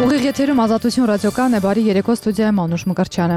Ուղիղ եթերում Ազատություն ռադիոկան է, բարի երեկո, ստուդիայում Անուշ Մկրտչյանը։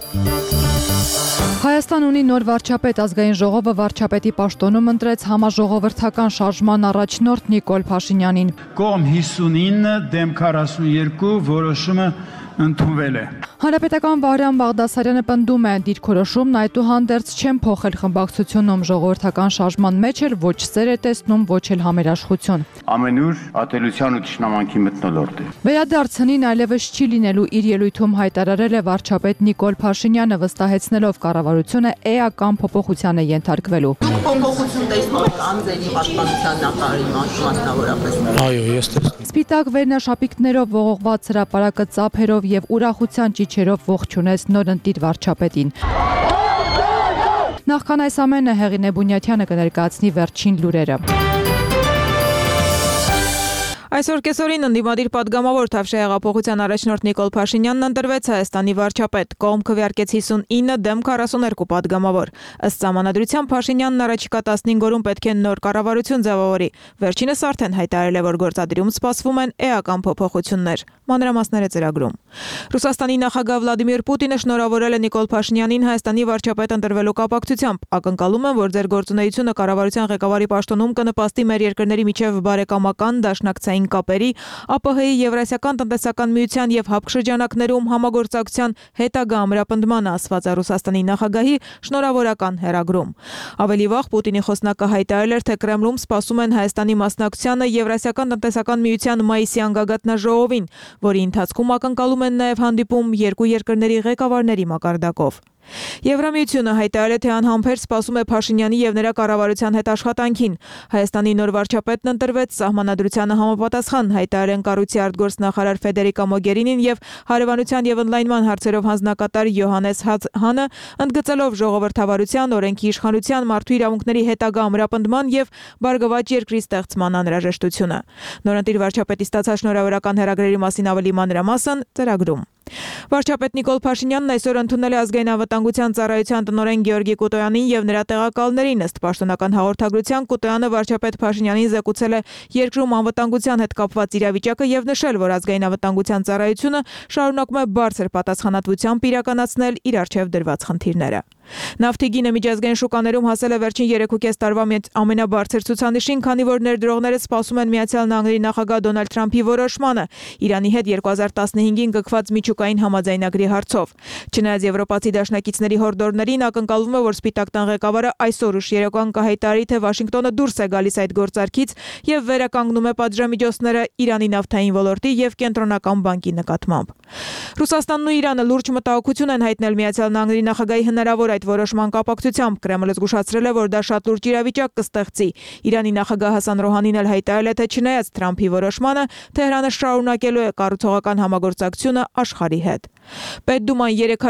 Հայաստան ունի նոր վարչապետ, ազգային ժողովը վարչապետի պաշտոնում ընտրեց համաժողովրդական շարժման առաջնորդ Նիկոլ Փաշինյանին։ Կողմ 59 դեմ 42 որոշումը ընդունվել է։ Հանրապետական Վահրամ Բաղդասարյանը պնդում է, դիրքորոշումն այդուհանդերձ չեն փոխել խմբակցությունում, ժողովրդական շարժման մեջ էլ ոչ սեր է տեսնում, ոչ էլ համերաշխություն։ Ամենուր ատելության ու թշնամանքի մթնոլորտ է։ Վերադարձ հնին այլևս չի լինելու, իր ելույթում հայտարարել է վարչապետ Նիկոլ Փաշինյանը, վստահեցնելով կառավարությունը էական փոփոխության է ենթարկվելու։ Փոփոխություն տեսնում եք անձերի պաշտպանության նախարարի մասնավորապես։ Այո, ես տեսնում։ Սպիտակ վերնաշապիկներով ողողված հրապարակը ծափերով եւ ուրախության ճիչերով ողջունեց նորընտիր վարչապետին։ Նախքան այս ամենը Հեղինե Բունյաթյանը կներկայացնի վերջին լուրերը։ Այսօր կեսօրին ընդդիմադիր պատգամավոր Թավշյա հեղափոխության առաջնորդ Նիկոլ Փաշինյանն ընտրվեց Հայաստանի վարչապետ, կողմ քվեարկեց 59 դեմ 42 պատգամավոր։ Ըստ սահմանադրության Փաշինյանն առաջիկա 15 օրում պետք է նոր կառավարություն ձևավորի։ Վերջինս արդեն հայտարարել է, որ գործադրում սպասվում են էական փոփոխություններ։ Մանրամասները ծրագրում։ Ռուսաստանի նախագահ Վլադիմիր Պուտինը շնորհավորել է Նիկոլ Փաշինյանին Հայաստանի վարչապետ ընտրվելու կապակցությամբ։ Ակնկալում են, որ ձեր գործունեությունը կառավարության ղեկավարի պաշտոնում կնպաստի մեր երկրների միջև բարեկամական դաշնակցային կապերի, ԱՊՀ-ի Եվրասիական տնտեսական միության եւ ՀԱՊԿ շրջանակներում համագործակցության հետագա ամրապնդմանը, ասված է Ռուսաստանի նախագահի շնորհավորական հեռագրում։ Ավելի վաղ Պուտինի խոսնակը հայտարարել էր, թե Կրեմլում սպասում են Հայաստանի մասնակցությանը Եվրասիական տնտեսական միության մայիսի անգագատնաժողովին, որի ընթացքում ակնկալում են նաև հանդիպում երկու երկրների ղեկավարների մակարդակով։ Եվրամիությունը հայտարարել է, թե անհամբեր սպասում է Փաշինյանի եւ նրա կառավարության հետ աշխատանքին։ Հայաստանի նոր վարչապետն ընտրվեց սահմանադրությանը համապատասխան, հայտարարել են կառույցի արտգործնախարար Ֆեդերիկա Մոգերինին եւ հարևանության եւ ընդլայնման հարցերով հանձնակատար Յոհանես Հանը, ընդգծելով ժողովրդավարության, օրենքի իշխանության, մարդու իրավունքների հետագա ամրապնդման եւ բարգավաճ երկրի ստեղծման անհրաժեշտությունը։ Նորընտիր վարչապետի ստացած շնորհավորական հեռագրերի մասին ավելի մանրամասն ծրագրում։ Վարչապետ Նիկոլ Փաշինյանն այսօր ընդունել է ազգային անվտանգության ծառայության տնօրեն Գեորգի Կուտոյանին եւ նրա տեղակալներին։ Ըստ պաշտոնական հաղորդագրության Կուտոյանը վարչապետ Փաշինյանին զեկուցել է երկրում անվտանգության հետ կապված իրավիճակը եւ նշել, որ ազգային անվտանգության ծառայությունը շարունակում է բարձր պատասխանատվությամբ իրականացնել իր առջեւ դրված խնդիրները։ Նավթի գինը միջազգային շուկաներում հասել է վերջին 3.5 տարվա ամենաբարձր ցուցանիշին, քանի որ ներդրողները սպասում են Միացյալ Նահանգների նախագահ Դոնալդ Թրամփի որոշմանը Իրանի հետ 2015-ին կգված միջուկային համաձայնագրի հարցով։ Չնայած եվրոպացի դաշնակիցների հորդորներին, ակնկալվում է, որ Սպիտակ տան ղեկավարը այսօր ուշ երեկոյան կհայտարարի, թե Վաշինգտոնը դուրս է գալիս այդ գործարքից եւ վերականգնում է պատժամիջոցները Իրանի նավթային ոլորտի եւ կենտրոնական բանկի նկատմամբ։ Ռուսաստանն ու Իրանը լուրջ մտահոգություն են հայտնել Միացյալ Նահանգների նախագահի հնարավոր այդ որոշման կապակցությամբ։ Կրեմլը զգուշացրել է, որ դա շատ լուրջ իրավիճակ կստեղծի։ Իրանի նախագահ Հասան Ռոհանին էլ հայտարարել է, թե չնայած Թրամփի որոշմանը, Թեհրանը շարունակելու է կառուցողական համագործակցությունը աշխարհի հետ։ Պետդուման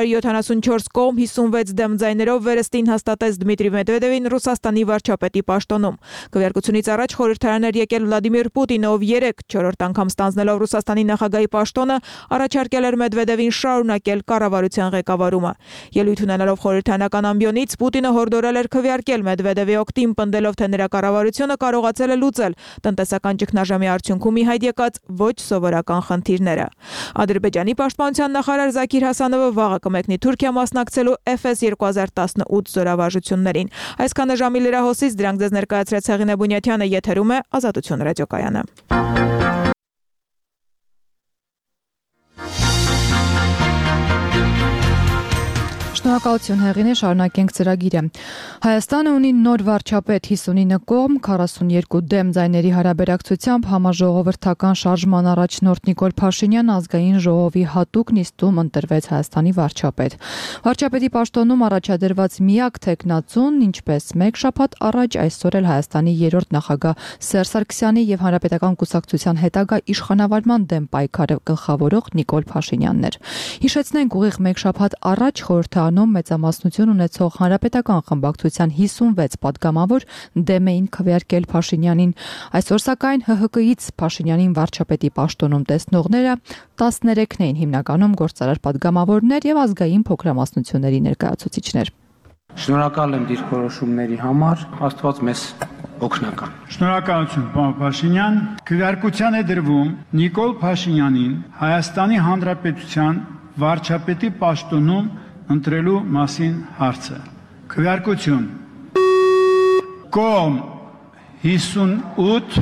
374 կողմ 56 դեմ ձայներով վերստին հաստատեց Դմիտրի Մեդվեդևին Ռուսաստանի վարչապետի պաշտոնում։ Քվեարկությունից առաջ խորհրդարան էր եկել Վլադիմիր Պուտինը, ով 4-րդ անգամ ստանձնելով Ռուսաստանի նախագահի պաշտոնը, առաջարկել էր Մեդվեդևին շարունակել կառավարության ղեկավարումը։ Ելույթ ունենալով խորհրդարանական ամբիոնից Պուտինը հորդորել էր քվեարկել Մեդվեդևի օգտին, պնդելով, թե նրա կառավարությունը կարողացել է լուծել տնտեսական ճգնաժամի արդյունքում ի հայտ եկած ոչ սովորական խնդիրները։ Ադրբեջանի պաշտպանության նախարար Զաքիր Հասանովը վաղը կմեկնի Թուրքիա մասնակցելու FS 2018 զորավարժություններին։ Այսքանը ժամի լրահոսից դրանք ձեզ ներկայացրեց Հեղինե Բունյաթյանը, եթերում է Ազատություն ռադիոկայանը։ Շնորհակալություն Հեղինե, շարունակենք ծրագիրը։ Հայաստանը ունի նոր վարչապետ, 59 կողմ, 42 դեմ ձայների հարաբերակցությամբ համաժողովրդական շարժման առաջնորդ Նիկոլ Փաշինյանը ազգային ժողովի հատուկ նիստում ընտրվեց Հայաստանի վարչապետ։ Վարչապետի պաշտոնում առաջադրված միակ թեկնածուն, ինչպես մեկ շաբաթ առաջ, այսօր էլ Հայաստանի երրորդ նախագահ Սերժ Սարգսյանի եւ Հանրապետական կուսակցության հետագա իշխանավարման դեմ պայքարը գլխավորող Նիկոլ Փաշինյանն էր։ Հիշեցնենք, ուղիղ մեկ շաբաթ առաջ խորհրդարանում մեծամասնություն ունեցող Հանրապետական խմբակցության 56 պատգամավոր դեմ էին քվեարկել Փաշինյանին։ Այսօր սակայն ՀՀԿ-ից Փաշինյանին վարչապետի պաշտոնում տեսնողները 13-ն էին, հիմնականում գործարար պատգամավորներ եւ ազգային փոքրամասնությունների ներկայացուցիչներ։ Շնորհակալ եմ դիրքորոշումների համար, Աստված մեզ օգնական։ Շնորհակալություն, պարոն Փաշինյան։ Քվեարկության է դրվում Նիկոլ Փաշինյանին Հայաստանի Հանրապետության վարչապետի պաշտոնում ընտրելու մասին հարցը։ Քվեարկություն։ Կողմ 58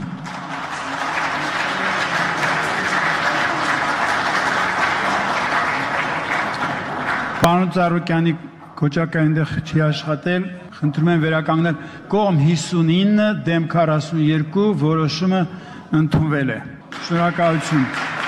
Պարոն Ծառուկյանի կոճակը այնտեղ չի աշխատել, խնդրում եմ վերականգնել, կողմ 59 դեմ 42 որոշումը ընդունվել է։ Շնորհակալություն։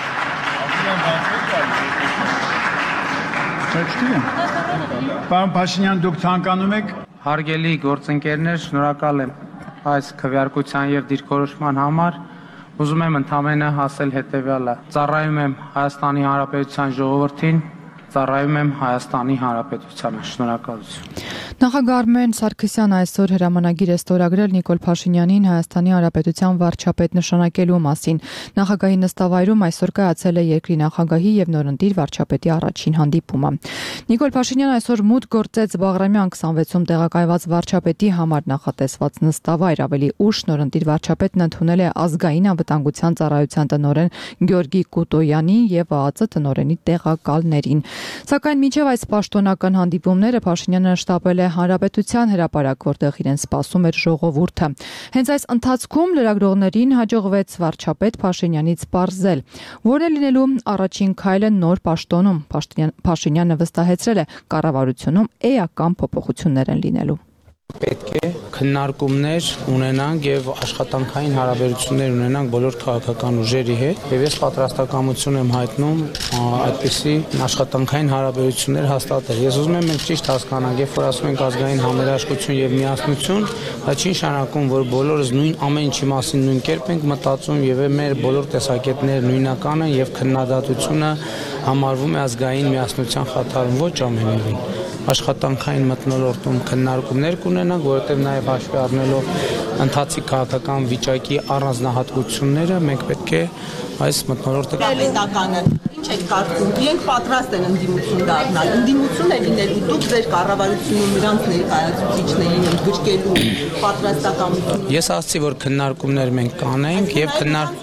Պարոն Փաշինյան, դուք ցանկանում եք։ Հարգելի գործընկերներ, շնորհակալ եմ այս քվեարկության եւ դիրքորոշման համար։ Ուզում եմ ընդամենը ասել հետեւյալը. ծառայում եմ Հայաստանի Հանրապետության ժողովրդին, ծառայում եմ Հայաստանի Հանրապետությանը։ Շնորհակալություն։ Նախագահ Արմեն Սարգսյանը այսօր հրամանագիր է ստորագրել Նիկոլ Փաշինյանին Հայաստանի Հանրապետության վարչապետ նշանակելու մասին։ Նախագահի նստավայրում այսօր կայացել է երկրի նախագահի եւ նորընտիր վարչապետի առաջին հանդիպումը։ Նիկոլ Փաշինյանը այսօր մուտք գործեց Բաղրամյան 26-ում տեղակայված վարչապետի համար նախատեսված նստավայր։ Ավելի ուշ նորընտիր վարչապետն ընդունել է ազգային անվտանգության ծառայության տնօրեն Գյորգի Կուտոյանի եւ ԱԱԾ տնօրենի տեղակալներին։ Սակայն մինչև այս պաշտոնական հանդիպումները Փաշինյանը շտապել է Հանրապետության հրապարակ, որտեղ իրեն սպասում էր ժողովուրդը։ Հենց այս ընթացքում լրագրողներին հաջողվեց վարչապետ Փաշինյանից պարզել, որ է լինելու առաջին քայլը նոր պաշտոնում։ Փաշինյանը վստահեցրել է, կառավարությունում էական փոփոխություններ են լինելու։ Պետք է քննարկումներ ունենանք եւ աշխատանքային հարաբերություններ ունենանք բոլոր քաղաքական ուժերի հետ եւ ես պատրաստակամություն եմ հայտնում այդպիսի աշխատանքային հարաբերություններ հաստատել։ Ես ուզում եմ մենք ճիշտ հասկանանք, երբ որ ասում ենք ազգային համերաշխություն եւ միասնություն, դա չի նշանակում, որ բոլորս նույն ամեն ինչի մասին նույն կերպ ենք մտածում եւ մեր բոլոր տեսակետները նույնական են եւ քննադատությունը համարվում է ազգային միասնության խաթարում, ոչ ամենևին։ Աշխատանքային մթնոլորտում քննարկումներ կունենանք, որովհետև նաև հաշվի առնելով ընթացիկ քաղաքական վիճակի առանձնահատկությունները, մենք պետք է այս մթնոլորտը Պետականը ինչ եք կարծում, իրենք պատրաստ են ընդդիմություն դառնալ, ընդդիմություն է լինելու, դուք ձեր կառավարությունում նրանց ներկայացուցիչներին ընդգրկելու պատրաստակամություն։ Ես ասացի, որ քննարկումներ մենք կանենք եւ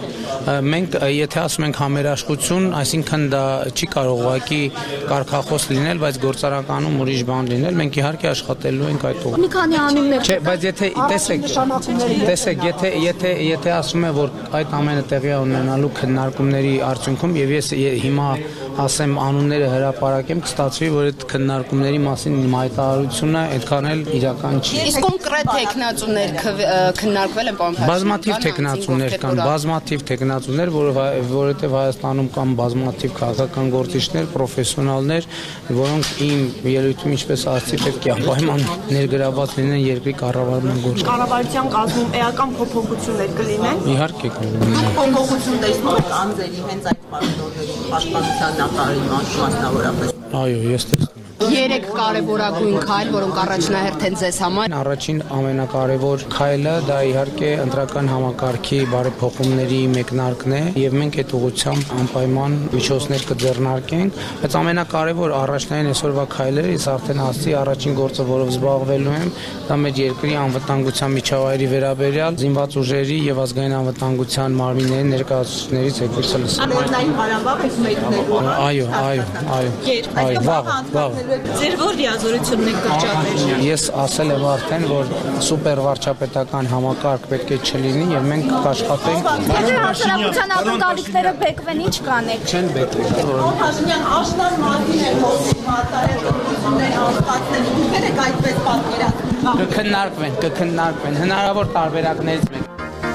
մենք եթե ասում ենք համերաշխություն, այսինքն դա չի կարող ուղղակի կարգախոս լինել, բայց գործարականում ուրիշ բան լինել, մենք իհարկե աշխատելու ենք այդ ուղղությամբ։ Մի քանի անուններ։ Չէ, բայց եթե եթե ասում եմ, որ այդ ամենը տեղի ունենալու քննարկումների արդյունքում եւ ես հիմա ասեմ անունները հրապարակեմ, կստացվի, որ այդ քննարկումների մասին իմ հայտարարությունը այդքան էլ իրական չի։ Իսկ կոնկրետ տեխնացուներ քննարկվել են, պարոն Փաշինյան։ Բազմաթիվ տեխնացուներ, որովհետև Հայաստանում կան բազմաթիվ քաղաքական գործիչներ, պրոֆեսիոնալներ, որոնք իմ ելույթում ինչպես ասացի, պետք է անպայման ներգրավված լինեն երկրի կառավարման գործում։ Կառավարության կազմում էական փոփոխություններ կլինեն։ Իհարկե կլինեն։ Փոփոխություն տեսնում եք անձերի հենց այդ պաշտպանության նախարարի մասնավորապես։ Այո, ես տեսնում եմ։ 3 կարևորագույն քայլ, որոնք առաջնահերթ են ձեզ համար։ Առաջին ամենակարևոր քայլը դա իհարկե ընտրական համակարգի բարեփոխումների մեկնարկն է եւ մենք այդ ուղղությամբ անպայման միջոցներ կձեռնարկենք, բայց ամենակարևոր առաջնային այսօրվա քայլերը ես արդեն ասացի, առաջին գործը, որով զբաղվելու եմ, դա մեր երկրի անվտանգության միջավայրի վերաբերյալ զինված ուժերի եւ ազգային անվտանգության մարմինների ներկայացուցիչներից եկվելը լսել։ Անորնային հարաբավ եք մեկնել։ Այո, վաղ։ Ձեր որ լիազորությունն եք կրճատել։ Ես ասել եմ արդեն, որ սուպեր վարչապետական համակարգ պետք է չլինի եւ մենք կաշխատենք։ Եթե հասարակության ակնկալիքները բեկվեն, ինչ կանեք։ Չեն բեկվի։ Փաշինյան աշնան մասին է խոսում, անցկացնել, դուք եք այդպես պատկերացնում։ Կքննարկվեն հնարավոր տարբերակներից մեկ։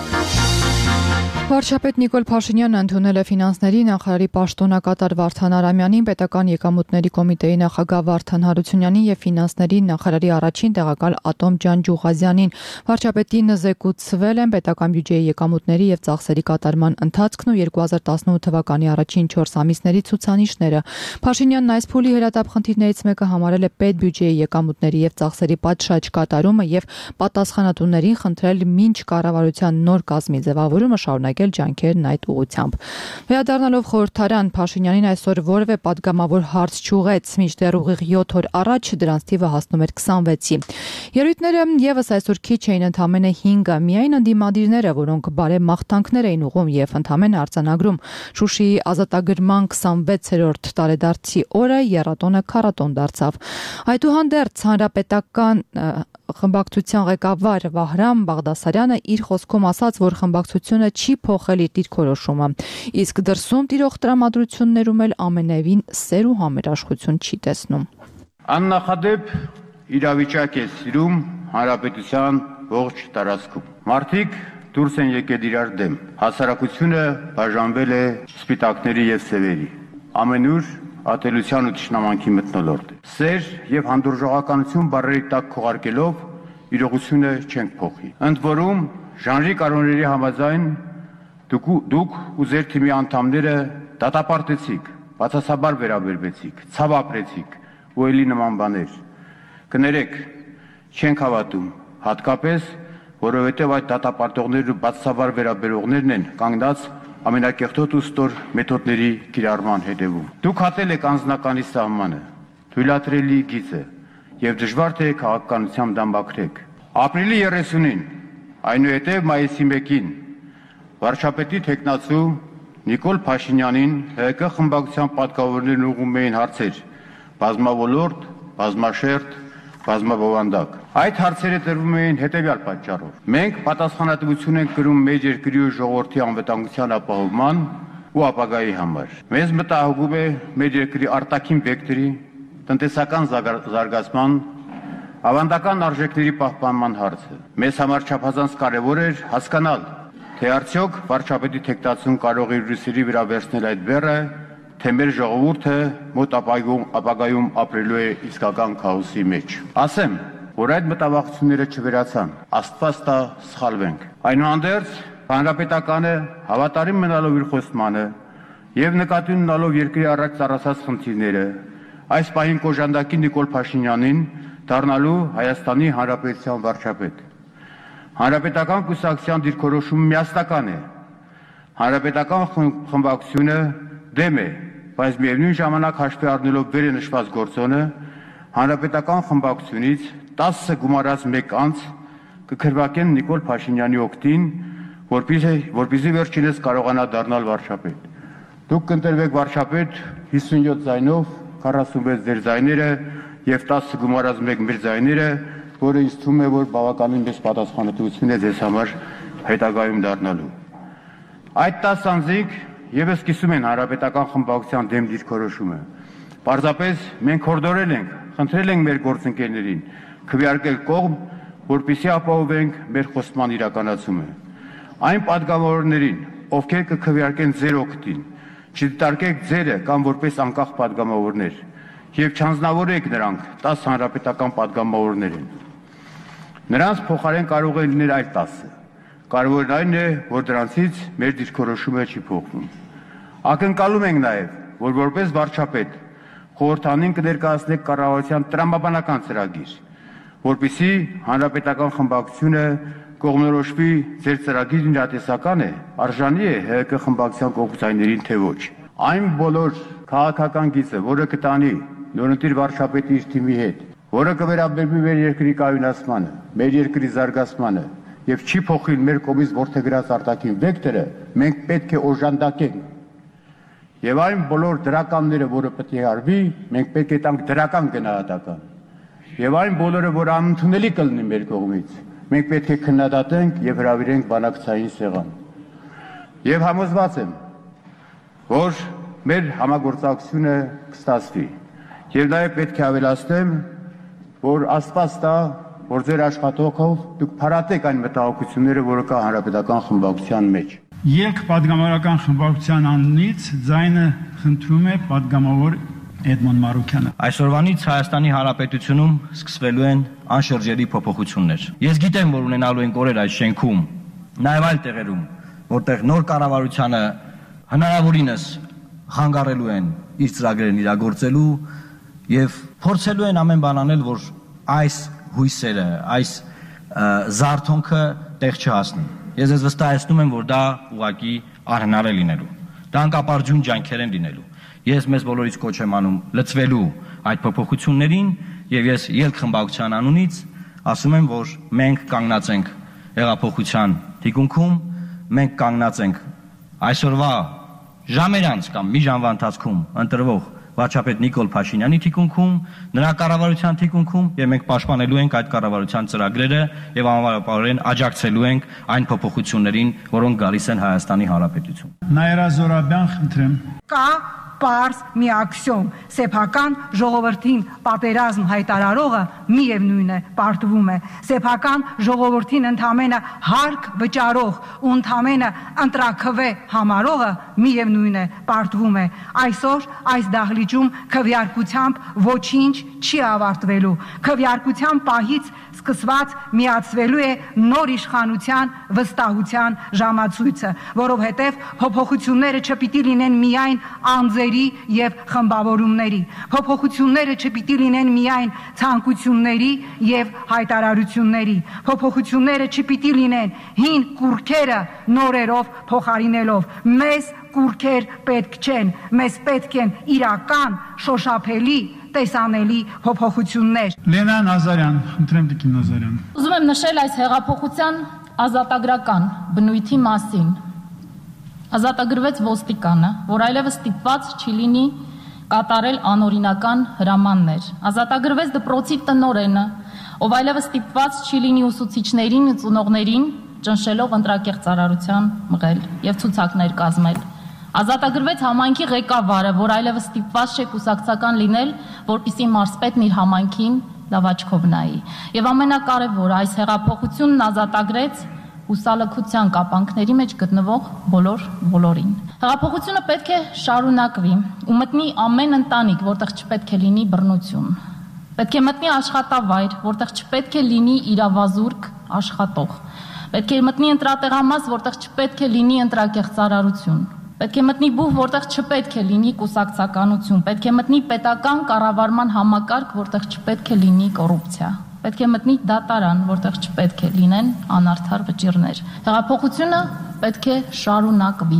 Վարչապետ Նիկոլ Փաշինյանը ընդունել է ֆինանսների նախարարի պաշտոնակատար Վարդան Արամյանին, պետական եկամուտների կոմիտեի նախագահ Վարդան Հարությունյանին եւ ֆինանսների նախարարի առաջին տեղակալ Ատոմ Ջանջուղազյանին։ Վարչապետին զեկուցվել են պետական բյուջեի եկամուտների եւ ծախսերի կատարման ընթացքն ու 2018 թվականի առաջին 4 ամիսների ցուցանիշները։ Փաշինյանն այս փուլի հրատապ խնդիրներից մեկը համարել է պետբյուջեի եկամուտների եւ ծախսերի պատշաճ կատարումը եւ պատասխանատուներին խնդրել մինչ կառավարության նոր կազմի ձևավորումը շարունակել շարունակել ջանքերն այդ ուղղությամբ։ Վերադառնալով խորհրդարան, Փաշինյանին այսօր որևէ պատգամավոր հարց չուղեց, մինչդեռ ուղիղ 7 օր առաջ դրանց թիվը հասնում էր 26-ի։ Ելույթները եւս այսօր քիչ էին, ընդամենը 5-ը, միայն ընդդիմադիրները, որոնք բարե մաղթանքներ էին ուղղում եւ ընդամենը արձանագրում Շուշիի ազատագրման 26-րդ տարեդարձի օրը եռատոնը քառատոն դարձավ։ Այդուհանդերձ հանրապետական խմբակցության ղեկավար Վահրամ Բաղդասարյանը իր խոսքում ասաց, որ խմբակցությունը չի փոխել իր դիրքորոշումը, իսկ դրսում տիրող տրամադրություններում էլ ամենևին սեր ու համերաշխություն չի տեսնում։ Աննախադեպ իրավիճակ է սիրում հանրապետության ողջ տարածքում։ Մարդիկ դուրս են եկել իրար դեմ։ Հասարակությունը բաժանվել է սպիտակների եւ սևերի։ Ամենուր ատելության ու թշնամանքի մթնոլորտ է։ Սեր եւ հանդուրժողականություն բառերի տակ քողարկելով իրողությունը չենք փոխի։ Ընդ որում ժանրի կանոնների համաձայն դուք ու ձեր թիմի անդամները դատապարտեցիք, բացասաբար վերաբերվեցիք, ցավ ապրեցիք ու ելի նման բաներ։ Կներեք, չենք հավատում, հատկապես որովհետև այդ դատապարտողներն ու բացասաբար վերաբերողներն են կանգնած ամենակեղտոտ ու ստոր մեթոդների կիրառման հետևում։ Դուք հատել եք անձնականի սահմանը, թույլատրելի գիծը եւ դժվար թե քաղաքականությամբ դամբակրեք։ Ապրիլի 30-ին, այնուհետև մայիսի 1-ին վարչապետի թեկնածու Նիկոլ Փաշինյանին ՀԿ խմբակցության պատգամավորներն ուղղում էին հարցեր՝ բազմավոլորտ, բազմաշերտ, բազմաբովանդակ։ Այդ հարցերը տրվում էին հետևյալ պատճառով։ Մենք պատասխանատվություն ենք կրում մեր երկրի ու ժողովրդի անվտանգության ապահովման ու ապագայի համար։ Մեզ մտահոգում է մեր երկրի արտաքին վեկտորի, տնտեսական զարգացման, ավանդական արժեքների պահպանման հարցը։ Մեզ համար չափազանց կարևոր էր հասկանալ, թե արդյոք վարչապետի թեկնածուն կարող է ռուսերի վրա վերցնել այդ բեռը, թե մեր ժողովուրդը մոտ ապագայում ապրելու է իսկական քաոսի մեջ։ Ասեմ, որ այդ մտավախությունները չվերացան, Աստված տա սխալվենք։ Այնուհանդերձ հանրապետականը հավատարիմ մնալով իր խոստմանը եւ նկատի ունենալով երկրի առաջ ծառացած խնդիրները, այս պահին կոժանդակի Նիկոլ Փաշինյանին դառնալու Հայաստանի Հանրապետության վարչապետ։ Հանրապետական կուսակցության դիրքորոշումը միասնական է։ Հանրապետական խմբակցությունը դեմ է, բայց միևնույն ժամանակ հաշվի առնելով վերը նշված գործոնը, հանրապետական խմբակցությունից 10 գումարած 1 անձ կքրվակեն Նիկոլ Փաշինյանի օգտին, որպեսզի վերջինս կարողանա դառնալ վարչապետ։ Դուք կընտրվեք վարչապետ 57 ձայնով, 46 ձեր ձայները եւ 10 գումարած 1 մեր ձայները, որը ինձ թվում է, որ բավականին մեծ պատասխանատվություն է ձեզ համար հետագայում դառնալու։ Այդ 10 անձիկ եւս կիսում են հանրապետական խմբակցության դեմ դիրքորոշումը։ Պարզապես մենք հորդորել ենք, խնդրել ենք մեր գործընկերներին քվեարկել կողմ, որպեսզի ապահովենք մեր խոստման իրականացումը։ Այն պատգամավորներին, ովքեր կքվեարկեն ձեր օգտին, չդիտարկեք ձերը կամ որպես անկախ պատգամավորներ եւ չանձնավորեք նրանք 10 հանրապետական պատգամավորներ են։ Նրանց փոխարեն կարող է լինել այլ 10-ը։ Կարևորն այն է, որ դրանցից մեր դիրքորոշումը չի փոխվում։ Ակնկալում ենք նաև, որ որպես վարչապետ խորհրդանին կներկայացնեք կառավարության տրամաբանական ծրագիր, որպեսզի հանրապետական խմբակցությունը կողմնորոշվի ձեր ծրագիրն իրատեսական է, արժանի է ՀԿ խմբակցության կողմնակիցներին թե ոչ։ Այն բոլոր քաղաքական գիծը, որը կտանի նորընտիր վարչապետի իր թիմի հետ, որը կվերաբերվի մեր երկրի կայունացմանը, մեր երկրի զարգացմանը եւ չի փոխիլ մեր կողմից որդեգրած արտաքին վեկտորը, մենք պետք է օժանդակենք։ Եվ այն բոլոր դրականները, որը պետք է արվի, մենք պետք է տանք դրական գնահատական։ Եվ այն բոլորը, որ անընդունելի կլինի մեր կողմից, մենք պետք է քննադատենք եւ հրավիրենք բանակցային սեղան։ Եվ համոզված եմ, որ մեր համագործակցությունը կստացվի։ Եվ նաեւ պետք է ավելացնեմ, որ Աստված տա, որ ձեր աշխատանքով դուք փարատեք այն մտահոգությունները, որը կա հանրապետական խմբակցության մեջ։ Ելք պատգամավորական խմբակցության անունից ձայնը խնդրում է պատգամավոր Էդմոն Մարուկյանը։ Այսօրվանից Հայաստանի Հանրապետությունում սկսվելու են անշրջելի փոփոխություններ։ Ես գիտեմ, որ ունենալու են օրեր այս շենքում, նաև այլ տեղերում, որտեղ նոր կառավարությանը հնարավորինս խանգարելու են իր ծրագրերն իրագործելու եւ փորձելու են ամեն բան անել, որ այս հույսերը, այս զարթոնքը տեղ չհասնի։ Ես ես վստահեցնում եմ, որ դա ուղղակի անհնար է լինելու։ Դա անկապարծուն ջանքեր են լինելու։ Ես մեզ բոլորից կոչ եմ անում լծվելու այդ փոփոխություններին եւ ես ելք խմբակցության անունից ասում եմ, որ մենք կանգնած ենք հեղափոխության թիկունքում, մենք կանգնած ենք այսօրվա ժամեր անց կամ մի ժամվա ընթացքում ընտրվող վարչապետ Նիկոլ Փաշինյանի թիկունքում, նրա կառավարության թիկունքում եւ մենք պաշտպանելու ենք այդ կառավարության ծրագրերը եւ անվարապարորեն աջակցելու ենք այն փոփոխություններին, որոնք գալիս են Հայաստանի Հանրապետություն։ Նաիրա Զորաբյան, խնդրեմ։ Կա պարզ մի աքսիոմ, սեփական ժողովրդին պատերազմ հայտարարողը միևնույն է պարտվում է, սեփական ժողովրդին ընդամենը հարկ վճարող ու ընդամենը ընտրաքվե համարողը միևնույն է պարտվում է։ Այսօր այս դահլիճում քվեարկությամբ ոչինչ չի ավարտվելու, քվեարկության պահից սկսված միացվելու է նոր իշխանության վստահության ժամացույցը, որովհետև փոփոխությունները չպիտի լինեն միայն անձերի եւ խմբավորումների, փոփոխությունները չպիտի լինեն միայն ցանկությունների եւ հայտարարությունների, փոփոխությունները չպիտի լինեն հին կուրքերը նորերով փոխարինելով։ Մեզ կուրքեր պետք չեն, մեզ պետք են իրական, շոշափելի, տեսանելի փոփոխություններ։ Լենա Նազարյան, խնդրեմ Տիկին Նազարյան։ Ուզում եմ նշել այս հեղափոխության ազատագրական բնույթի մասին։ Ազատագրվեց ոստիկանը, որ այլևս ստիպված չի լինի կատարել անօրինական հրամաններ։ Ազատագրվեց դպրոցի տնօրենը, ով այլևս ստիպված չի լինի ուսուցիչներին ու ծնողներին ճնշելով ընտրակեղծարարության մղել եւ ցուցակներ կազմել։ Ազատագրվեց համայնքի ղեկավարը, որ այլևս ստիպված չէ կուսակցական լինել, որպեսզի մարզպետն իր համայնքին լավ աչքով նայի։ Եվ ամենակարևորը, այս հեղափոխությունն ազատագրեց հուսալքության կապանքների մեջ գտնվող բոլորին։ Հեղափոխությունը պետք է շարունակվի ու մտնի ամեն ընտանիք, որտեղ չպետք է լինի բռնություն։ Պետք է մտնի աշխատավայր, որտեղ չպետք է լինի իրավազուրկ աշխատող։ Պետք է մտնի ընտրատեղամաս, որտեղ չպետք է լինի ընտրակեղծարարություն։ Պետք է մտնի բուհ, որտեղ չպետք է լինի կուսակցականություն, պետք է մտնի պետական կառավարման համակարգ, որտեղ չպետք է լինի կոռուպցիա, պետք է մտնի դատարան, որտեղ չպետք է լինեն անարդար վճիռներ։ Հեղափոխությունը պետք է շարունակվի։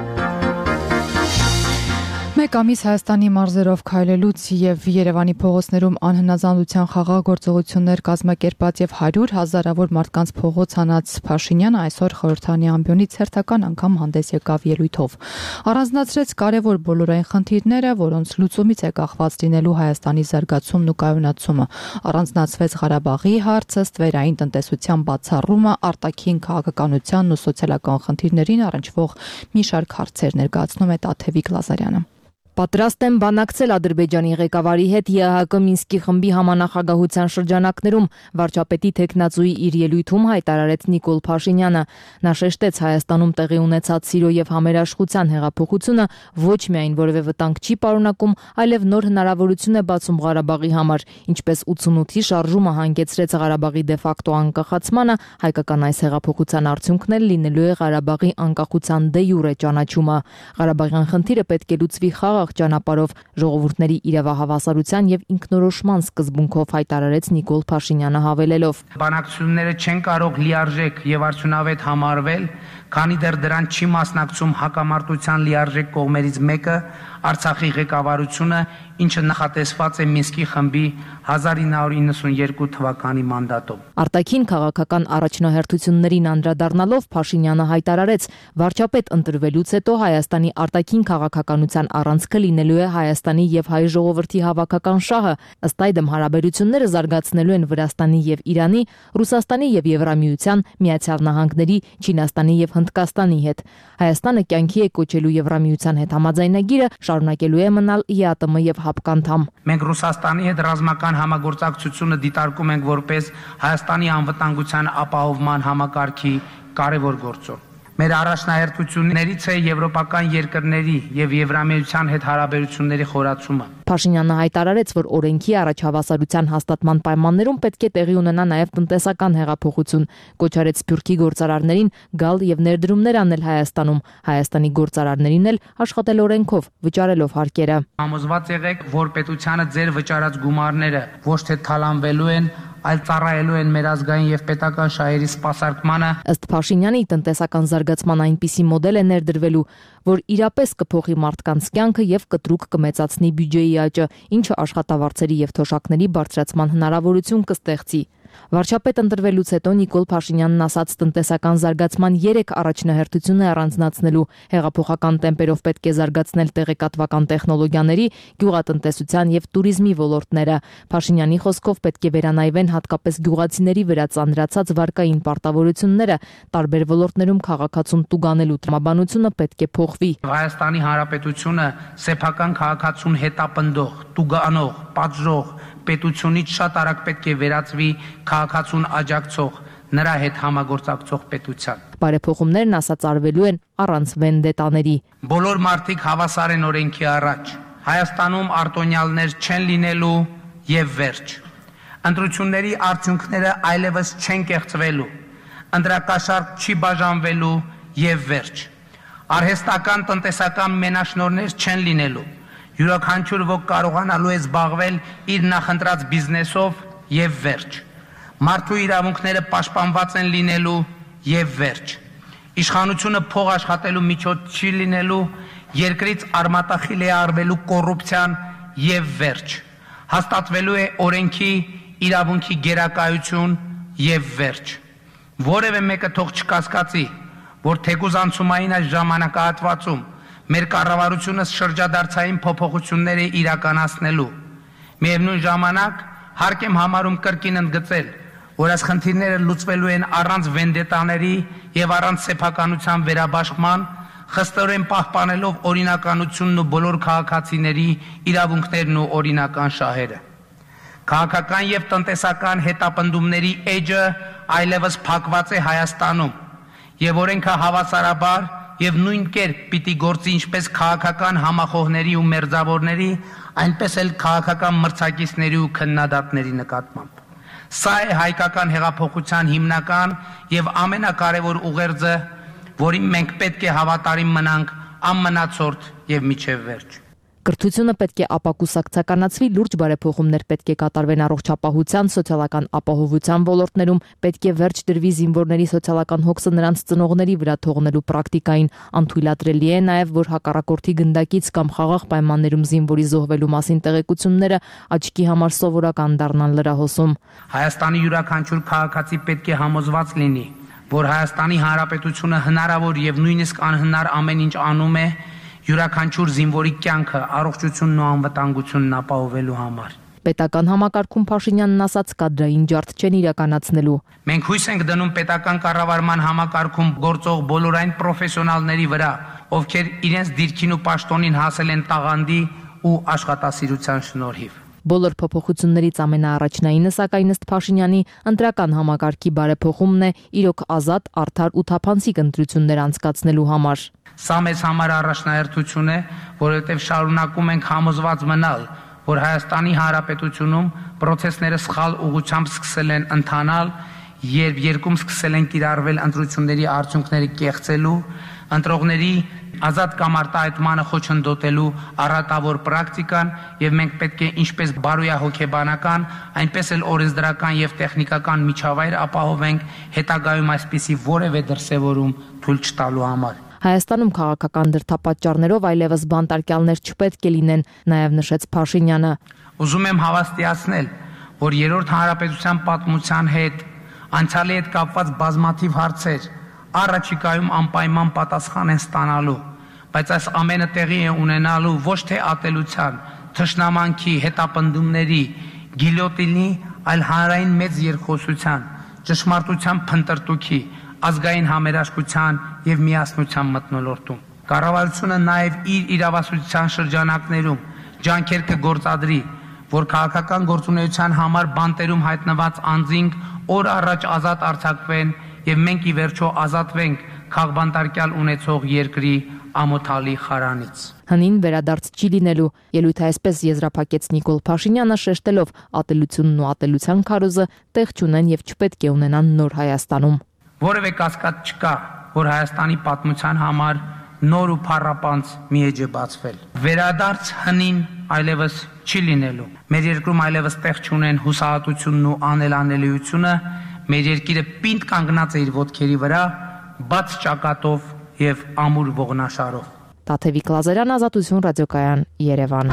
Մեկ ամիս Հայաստանի մարզերով քայլելուց եւ Երևանի փողոցներում անհնազանդության խաղաղ գործողություններ կազմակերպած եւ 100,000-ավոր մարդկանց փողոց հանած Փաշինյանը այսօր խորհրդանի ամբիոնից հերթական անգամ հանդես եկավ ելույթով։ Առանձնացրեց կարևոր բոլորային խնդիրները, որոնց լուծումից է կախված լինելու Հայաստանի զարգացումն ու կայունացումը։ Առանձնացվեց Ղարաբաղի հարցը, ստվերային տնտեսության բացառումը, արտաքին քաղաքականությանն ու սոցիալական խնդիրներին առնչվող մի շարք հարցեր ներկայացնում է Տաթևիկ Լազարյանը։ Պատրաստ եմ բանակցել Ադրբեջանի ղեկավարի հետ ԵԱՀԿ Մինսկի խմբի համանախագահության շրջանակներում, վարչապետի թեկնածուի իր ելույթում հայտարարեց Նիկոլ Փաշինյանը։ Նա շեշտեց Հայաստանում տեղի ունեցած սիրո եւ համերաշխության հեղափոխությունը ոչ միայն որևէ վտանգ չի պարունակում, այլև նոր հնարավորություն է բացում Ղարաբաղի համար, ինչպես 88-ի շարժումը հանգեցրեց Ղարաբաղի դեֆակտո անկախացմանը, հայկական այս հեղափոխության արդյունքն էլ լինելու է Ղարաբաղի անկախության դե յուրե ճանաչումը։ Ղարաբաղյան խնդիրը պետք է լուծվի խաղաղ ճանապարհով, ժողովուրդների իրավահավասարության եւ ինքնորոշման սկզբունքով, հայտարարեց Նիկոլ Փաշինյանը հավելելով. Բանակցությունները չեն կարող լիարժեք եւ արդյունավետ համարվել, քանի դեռ դրան չի մասնակցում հակամարտության լիարժեք կողմերից մեկը, Արցախի ղեկավարությունը, ինչը նախատեսված է Մինսկի խմբի 1992 թվականի մանդատով։ Արտաքին քաղաքական առաջնահերթություններին անդրադառնալով Փաշինյանը հայտարարեց, վարչապետ ընտրվելուց հետո Հայաստանի արտաքին քաղաքականության առանցքը լինելու է Հայաստանի եւ հայ ժողովրդի հավաքական շահը, ըստ այդմ հարաբերությունները զարգացնելու են Վրաստանի եւ Իրանի, Ռուսաստանի եւ Եվրամիության, Միացյալ Նահանգների, Չինաստանի եւ Հնդկաստանի հետ։ Հայաստանը կյանքի է կոչելու Եվրամիության հետ համաձայնագիրը, շարունակելու է մնալ ԵԱՏՄ եւ ՀԱՊԿ-անդամ։ Մենք Ռուսաստանի հետ ռազմական համագործակցությունը դիտարկում ենք որպես Հայաստանի անվտանգության ապահովման համակարգի կարևոր գործոն։ Մեր առաջնահերթություններից է եվրոպական երկրների եւ Եվրամիության հետ հարաբերությունների խորացումը։ Փաշինյանը հայտարարեց, որ օրենքի առաջհավասարության հաստատման պայմաններում պետք է տեղի ունենա նաև տնտեսական հեղափոխություն, կոչարեց Սփյուռքի գործարարներին գալ եւ ներդրումներ անել Հայաստանում, Հայաստանի գործարարներին էլ աշխատել օրենքով, վճարելով հարկերը։ Համոզված եղեք, որ պետությանը ձեր վճարած գումարները ոչ թե թալանվելու են, այլ ծառայելու են մեր ազգային եւ պետական շահերի սպասարկմանը։ Ըստ Փաշինյանի տնտեսական զարգացման այնպիսի մոդել է ներդրվելու, որ իրապես կփոխի մարդկանց կյանքը եւ կտրուկ կմեծացնի բյուջեի աճը, ինչը աշխատավարձերի եւ թոշակների բարձրացման հնարավորություն կստեղծի։ Վարչապետ ընտրվելուց հետո Նիկոլ Փաշինյանն ասաց տնտեսական զարգացման 3 առաջնահերթություն է առանձնացնելու. հեղափոխական տեմպերով պետք է զարգացնել տեղեկատվական տեխնոլոգիաների, գյուղատնտեսության եւ туриզմի ոլորտները։ Փաշինյանի խոսքով պետք է վերանայվեն հատկապես գյուղացիների վրա ծանրացած վարկային պարտավորությունները, տարբեր ոլորտներում քաղաքացուն տուգանելու տրամաբանությունը պետք է փոխվի։ Հայաստանի Հանրապետությունը սեփական քաղաքացուն հետապնդող, տուգանող, պատժող պետությունից շատ արագ պետք է վերածվի քաղաքացուն աջակցող, նրա հետ համագործակցող պետության։ Բարեփոխումներն ասած արվելու են առանց վենդետաների։ Բոլոր մարդիկ հավասար են օրենքի առաջ։ Հայաստանում արտոնյալներ չեն լինելու եւ վերջ։ Ընտրությունների արդյունքները այլևս չեն կեղծվելու։ Ընտրակաշառք չի բաժանվելու եւ վերջ։ Արհեստական տնտեսական մենաշնորհներ չեն լինելու։ Յուրաքանչյուր ոք կարողանալու է զբաղվել իր նախընտրած բիզնեսով եւ վերջ։ Մարդու իրավունքները պաշտպանված են լինելու եւ վերջ։ Իշխանությունը փող աշխատելու միջոց չի լինելու, երկրից արմատախիլ է արվելու կոռուպցիան եւ վերջ։ Հաստատվելու է օրենքի իրավունքի գերակայություն եւ վերջ։ Որևէ մեկը թող չկասկածի, որ թեկուզ անցումային այս ժամանակահատվածում մեր կառավարությունը շրջադարձային փոփոխություններ է իրականացնելու։ Միևնույն ժամանակ հարկ եմ համարում կրկին ընդգծել, որ այս խնդիրները լուծվելու են առանց վենդետաների եւ առանց սեփականության վերաբաշխման, խստորեն պահպանելով օրինականությունն ու բոլոր քաղաքացիների իրավունքներն ու օրինական շահերը։ Քաղաքական եւ տնտեսական հետապնդումների էջը այլևս փակված է Հայաստանում, եւ օրենքը հավասարաբար եւ նույն կերպ պիտի գործի ինչպես քաղաքական համախոհների ու մերձավորների, այնպես էլ քաղաքական մրցակիցների ու քննադատների նկատմամբ։ Սա է հայկական հեղափոխության հիմնական եւ ամենակարևոր ուղերձը, որին մենք պետք է հավատարիմ մնանք անմնացորդ եւ միջև վերջ։ Կրթությունը պետք է ապակուսակցականացվի, լուրջ բարեփոխումներ պետք է կատարվեն առողջապահության, սոցիալական ապահովության ոլորտներում, պետք է վերջ դրվի զինվորների սոցիալական հոգսը նրանց ծնողների վրա թողնելու պրակտիկային, անթույլատրելի է նաև, որ հակառակորդի գնդակից կամ խաղաղ պայմաններում զինվորի զոհվելու մասին տեղեկությունները աչքի համար սովորական դառնան լրահոսում։ Հայաստանի յուրաքանչյուր քաղաքացի պետք է համոզված լինի, որ Հայաստանի Հանրապետությունը հնարավոր եւ նույնիսկ անհնար ամեն ինչ անում է յուրաքանչյուր զինվորի կյանքը, առողջությունն ու անվտանգությունն ապահովելու համար։ Պետական համակարգում Փաշինյանն ասաց կադրային ջարդ չեն իրականացնելու։ Մենք հույս ենք դնում պետական կառավարման համակարգում գործող բոլոր այն պրոֆեսիոնալների վրա, ովքեր իրենց դիրքին ու պաշտոնին հասել են տաղանդի ու աշխատասիրության շնորհիվ։ Բոլոր փոփոխություններից ամենաառաջնայինը սակայն ըստ Փաշինյանի ընտրական համակարգի բարեփոխումն է իրոք ազատ, արդար ու թափանցիկ ընտրություններ անցկացնելու համար։ Սա մեզ համար առաջնահերթություն է, որովհետև շարունակում ենք համոզված մնալ, որ Հայաստանի Հանրապետությունում procesները սխալ ուղղությամբ սկսել են ընթանալ, երբ երկում սկսել են կիրառվել ընտրությունների արդյունքները կեղծելու, ընտրողների ազատ կամ արտահայտմանը խոչընդոտելու առատավոր պրակտիկան, եւ մենք պետք է ինչպես բարոյահոգեբանական, այնպես էլ օրենսդրական եւ տեխնիկական միջավայր ապահովենք հետագայում այսպիսի որևէ դրսևորում թույլ չտալու համար։ Հայաստանում քաղաքական դրդապատճառներով այլևս բանտարկյալներ չպետք է լինեն, նաև նշեց Փաշինյանը։ Ուզում եմ հավաստիացնել, որ երրորդ հանրապետության պատմության հետ, անցյալի հետ կապված բազմաթիվ հարցեր առաջիկայում անպայման պատասխան են ստանալու, բայց այս ամենը տեղի է ունենալու ոչ թե ատելության, թշնամանքի, հետապնդումների, գիլյոտինի, այլ հանրային մեծ երկխոսության, ճշմարտության փնտրտուքի, ազգային համերաշխության եւ միասնության մթնոլորտում։ Կառավարությունը նաեւ իր իրավասության շրջանակներում ջանքեր կգործադրի, որ քաղաքական գործունեության համար բանտերում հայտնված անձինք օր առաջ ազատ արձակվեն եւ մենք ի վերջո ազատվենք քաղբանտարկյալ ունեցող երկրի ամոթալի խարանից։ Հնին վերադարձ չի լինելու, ելույթը այսպես եզրափակեց Նիկոլ Փաշինյանը, շեշտելով ատելությունն ու ատելության քարոզը տեղ չունեն եւ չպետք է ունենան նոր Հայաստանում։ Որևէ կասկած չկա, որ Հայաստանի պատմության համար նոր ու փառապանծ մի էջ է բացվել։ Վերադարձ հնին այլևս չի լինելու։ Մեր երկրում այլևս տեղ չունեն հուսահատությունն ու անելանելիությունը, մեր երկիրը պինդ կանգնած է իր ոտքերի վրա, բաց ճակատով եւ ամուր ողնաշարով։ Տաթևիկ Լազարյան, Ազատություն, ռադիոկայան, Երևան։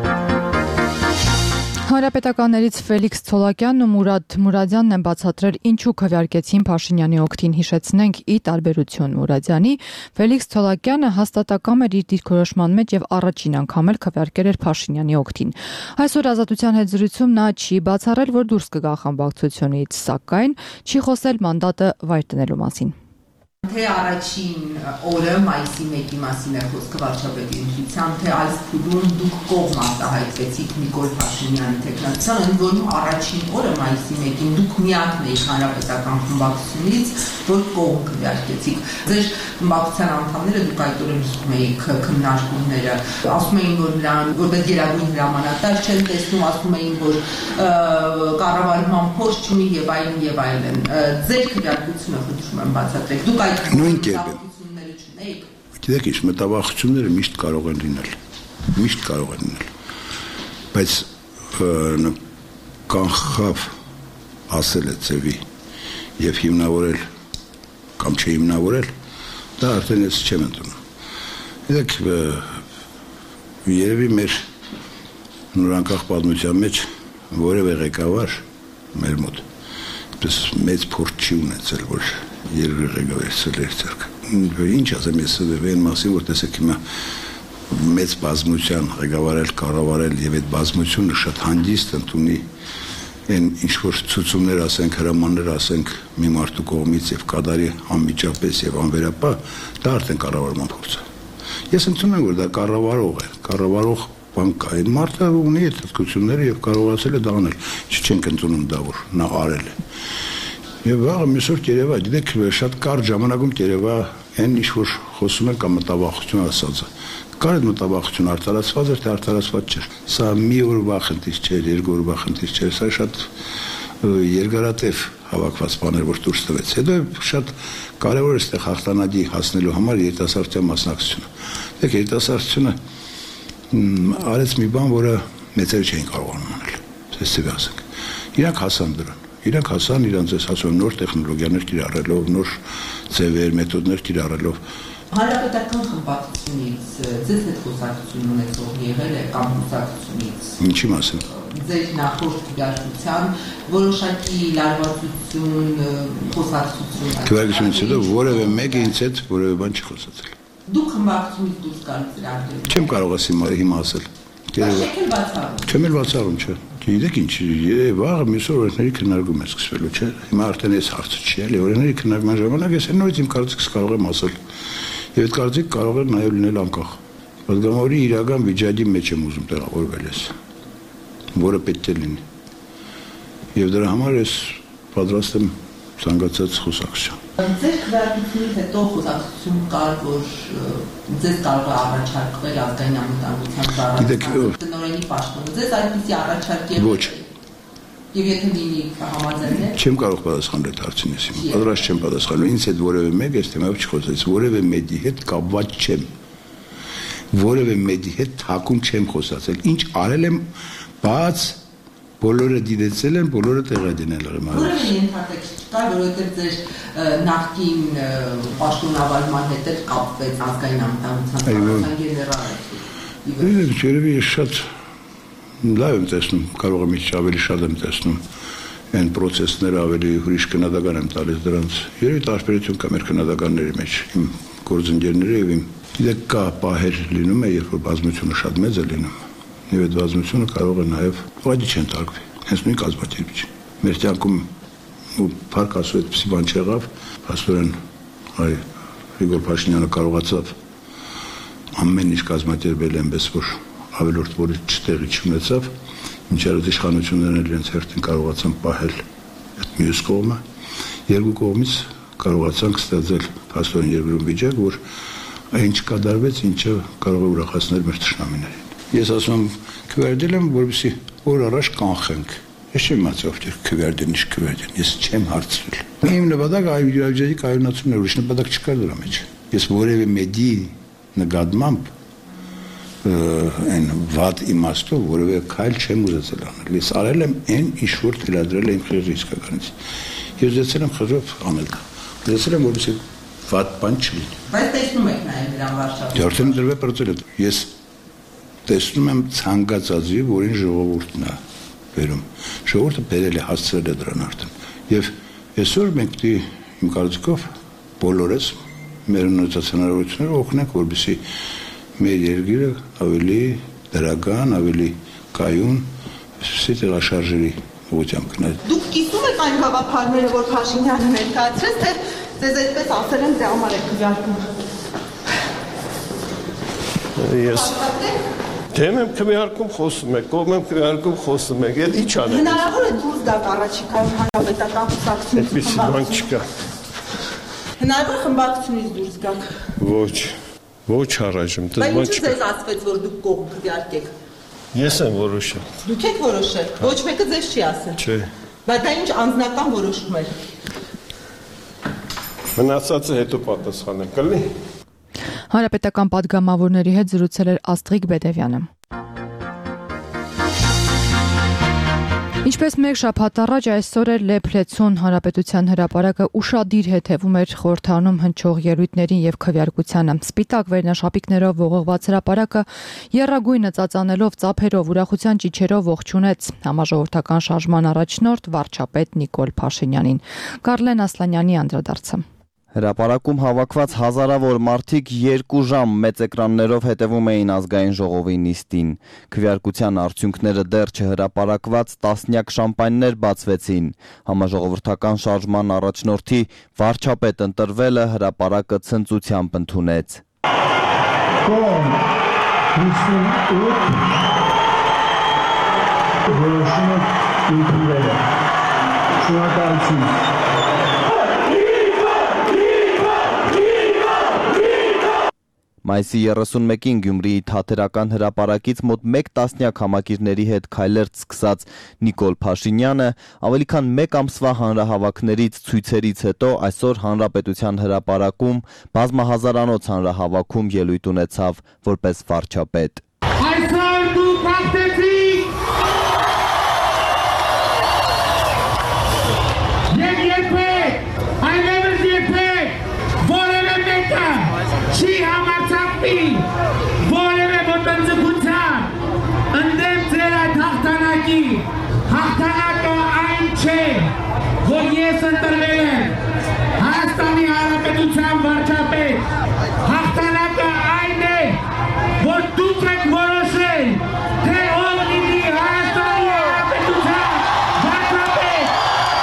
Հանրապետականներից Ֆելիքս Ցոլակյանն ու Մուրադ Մուրադյանն են բացատրել ինչու քվեարկեցին Փաշինյանի օգտին, հիշեցնենք ի տարբերություն Մուրադյանի, Ֆելիքս Ցոլակյանը հաստատակամ էր իր դիրքորոշման մեջ եւ առաջին անգամ էլ քվեարկել էր Փաշինյանի օգտին։ Այսօր Ազատության հետ զրույցում նա չի բացառել, որ դուրս կգա խմբակցությունից, սակայն չի խոսել մանդատը վայր տնելու մասին։ Թե առաջին օրը մայիսի 1-ի մասին է խոսքը վարչապետի ընտրության, թե այս փուլում դուք կողմ արտահայտվեցիք Նիկոլ Փաշինյանի թեկնածությանը, ընդ որում առաջին օրը մայիսի 1-ին դուք միակն եք հանրապետական խմբակցությունից, որ կողմ քվեարկեցիք։ Ձեր խմբակցության անդամները դուք այդ օրը լսում էիք քննարկումները, ասում էին, որ նրան որպես գերագույն հրամանատար չեն տեսնում, ասում էին, որ կառավարման փորձ չունի եւ այլն եւ այլն։ Ձեր քվեարկությունը խնդրում եմ բացատրեք։ Դուք նույն կերպ գիտեք ինչ մտավախությունները միշտ կարող են լինել, բայց կանխավ ասել է ձևի եւ հիմնավորել կամ չհիմնավորել, դա արդեն ես չեմ ընդունում։ Գիտեք, երևի մեր նորանկախ պատմության մեջ որևէ ղեկավար մեր մոտ մեծ փորձ չի ունեցել, որ երկրի ղեկավարել էր ցերկ։ Ինչ ասեմ ես այն մասին, որ տեսեք հիմա մեծ բազմության ղեկավարել, կառավարել եւ այդ բազմությունը շատ հանդիստ ընդունի այն ինչ որ ցուցումներ ասենք, հրամաններ ասենք մի մարդու կողմից եւ կադարի անմիջապես եւ անվերապահ, դա արդեն կառավարման փորձ է։ Ես ընդունում եմ, որ դա կառավարող է, կառավարող բան կա։ Այդ մարդը ունի այդ հատկությունները եւ կարողացել է դա անել։ Չենք ընդունում դա, որ նա արել է։ Եվ վաղը մյուսօր կերևա, գիտեք, շատ կարճ ժամանակում կերևա այն ինչ որ խոսում են կամ մտավախություն ասածը։ Կար այդ մտավախություն արտարացված էր, թե արտարացված չէր։ Սա մի օրվա խնդիր չէր, երկու օրվա խնդիր չէր, սա շատ երկարատև հավաքված բաներ, որ դուրս տվեց։ Հետո շատ կարևոր է այստեղ հաղթանակի հասնելու համար երիտասարդության մասնակցությունը։ Դեք երիտասարդությունը արեց մի բան, որը մեծերը չէին կարողանում անել։ Այսպես ասենք։ Իրանք հասան դրան։ Իրանք հասան իրանց ասում նոր տեխնոլոգիաներ կիրառելով, նոր ձևեր, մեթոդներ կիրառելով։ Հանրապետական խմբակցությունից ձեզ հետ խոսակցություն ունեցող եղել է կամ խոսակցությունից։ Ինչի մասին։ Ձեր նախորդ քվեարկության որոշակի լարվածություն, խոսակցություն։ Քվեարկությունից հետո որևէ մեկը ինձ հետ որևէ բան չի խոսացել։ Դուք խմբակցությունից դուրս գալուց իրարդել։ Չեմ կարող հիմա ասել։ Չեմ էլ բացառում, չէ։ Գիտեք ինչ, վաղը մյուս օրենքների քննարկում է սկսվելու, չէ։ Հիմա արդեն այս հարցը չի, էլի օրենքների քննարկման ժամանակ ես նորից իմ կարծիքս կարող եմ ասել։ Եվ այդ կարծիքը կարող է նաև լինել անկախ։ Պատգամավորի իրական վիճակի մեջ եմ ուզում տեղավորվել ես, որը պետք է լինի։ Եվ դրա համար ես պատրաստ եմ ցանկացած խոսակցություն։ Ձեր քվեարկությունից հետո խոսակցություն կար, որ ձեզ կարող է առաջարկվել ազգային անվտանգության ծառայության տնօրենի պաշտոնը։ Ձեզ այդպիսի առաջարկ եղել։ Ոչ։ Եվ եթե լինի համաձայն եք։ Չեմ կարող պատասխանել այդ հարցին ես հիմա։ Պատրաստ չեմ պատասխանել։ Ինձ հետ որևէ մեկ այս թեմայով չխոսեց, որևէ մեդի հետ կապված չեմ։ Որևէ մեդի հետ թակուն չեմ խոսացել։ Ինչ արել եմ, բաց բոլորը դիտեցել են, բոլորը տեղադրել են։ Որևէ ենթադրեք չկա, որովհետև ձեր նախկին պաշտոնավարման հետ էլ կապվեց ազգային անվտանգության ծառայության գեներալը։ Երևի ես շատ լավ եմ տեսնում, կարող եմ իջ ավելի շատ եմ տեսնում այն պրոցեսները ավելի ուրիշ քննադատական եմ տալիս դրանց։ Երևի տարբերություն կա մեր քննադատականների մեջ, իմ գործընկերների եւ իմ։ Գիտեք, կա պահեր լինում է, երբ որ բազմությունը շատ մեծ է լինում։ Եվ այդ բազմությունը կարող է նաև ուղղակի չընթարկվի, հենց նույն կազմակերպիչ։ Մեր կյանքում ու փառք Աստծո այդպիսի բան չեղավ, փաստորեն այ Նիկոլ Փաշինյանը կարողացավ ամեն ինչ կազմակերպել այնպես, որ ավելորդ որի չտեղի չունեցավ, մինչև իշխանություններն իրենց հերթին կարողացան պահել այդ մյուս կողմը, երկու կողմից կարողացանք ստեղծել փաստորեն երկրում վիճակ, որ այն չկատարվեց, ինչը կարող է ուրախացնել մեր թշնամիներին։ Ես ասում եմ, քվեարկել եմ, որպեսզի օր առաջ կանխենք։ Ես չեմ իմացել ովքեր քվեարկեն, ինչ քվեարկեն, ես չեմ հարցրել։ Իմ նպատակը այլ իրավիճակի կայունացումն է, ուրիշ նպատակ չկա դրա մեջ։ Ես որևէ մեդի նկատմամբ այն վատ իմաստով որևէ քայլ չեմ ուզեցել անել։ Ես արել եմ այն, ինչ որ թելադրել եմ ռիսկականից։ Ես ուզեցել եմ խզով անել դա։ Ուզեցել եմ, որպեսզի վատ բան չլինի։ Բայց տեսնում եք նաև դրան վարչապետ։ Դե արդեն դրվել պրոցեսը։ Ես տեսնում եմ ցանկացածի, որին ժողովուրդն է բերում։ Ժողովուրդը բերել է, հասցրել է դրան արդեն։ Եվ այսօր մենք դի իմ կարծիքով բոլորս մեր ունեցած հնարավորությունները օգնենք, որպեսզի մեր երկիրը ավելի դրական, ավելի կայուն, այսպիսի տեղաշարժերի ուղղությամբ գնա։ Դուք կիսում եք այն գաղափարները, որ Փաշինյանը ներկայացրեց, թե ձեզ այդպես ասել են, դե համար եք քվեարկում։ Ես դեմ եմ քվեարկում խոսում եք, կողմ եմ քվեարկում խոսում եք, այդ ի՞նչ անեմ։ Հնարավոր է դուրս գաք առաջիկայում հանրապետական կուսակցությունից։ Այդպիսի բան չկա։ Հնարավոր խմբակցությունից դուրս գաք։ Ոչ առայժմ, դա բան չկա։ Բայց ինչ ձեզ ասվեց, որ դուք կողմ քվեարկեք։ Ես եմ որոշել։ Դուք եք որոշել։ Ոչ մեկը ձեզ չի ասել։ Չէ։ Բայց դա ինչ անձնական որոշում էր։ Մնացածը հետո պատասխանեմ, կլինի։ Հանրապետական պատգամավորների հետ զրուցել էր Աստղիկ Բեդևյանը։ Ինչպես մեկ շաբաթ առաջ այսօր էր Լեփլեցուն հանրապետության հրապարակը ուշադիր հետևում էր խորհրդանում հնչող ելույթներին եւ քվեարկությանը։ Սպիտակ վերնաշապիկներով ողողված հրապարակը եռագույնը ծածանելով ծափերով ուրախության ճիչերով ողջունեց համաժողովրդական շարժման առաջնորդ վարչապետ Նիկոլ Փաշինյանին։ Կարլեն Ասլանյանի անդրադարձը։ Հրապարակում հավաքված հազարավոր մարդիկ 2 ժամ մեծ էկրաններով հետևում էին ազգային ժողովի նիստին։ Քվեարկության արդյունքները դեռ չհրապարակված տասնյակ շամպայններ բացվեցին։ Համաժողովրդական շարժման առաջնորդի վարչապետ ընտրվելը հրապարակը ցնծությամբ ընդունեց։ Կողմ 58 որոշումը ընդունվել է։ Շնորհակալություն։ Մայիսի 31-ին Գյումրիի Թատերական հրապարակից մոտ 1 տասնյակ համակիրների հետ քայլերթ սկսած Նիկոլ Փաշինյանը ավելի քան 1 ամսվա հանրահավաքներից ցույցերից հետո այսօր Հանրապետության հրապարակում բազմահազարանոց հանրահավաքում ելույթ ունեցավ որպես վարչապետ։ Այսօր դուք հաղթեցիք եւ երբեք, այլևս երբեք որևէ մեկը չի որևէ ոտնձգության ընդդեմ ձեր այդ հաղթանակի հաղթանակը այն չէ, որ ես ընտրվել եմ Հայաստանի Հանրապետության վարչապետ, հաղթանակը այն է, որ դուք եք որոշել, թե ով լինի Հայաստանի Հանրապետության վարչապետ։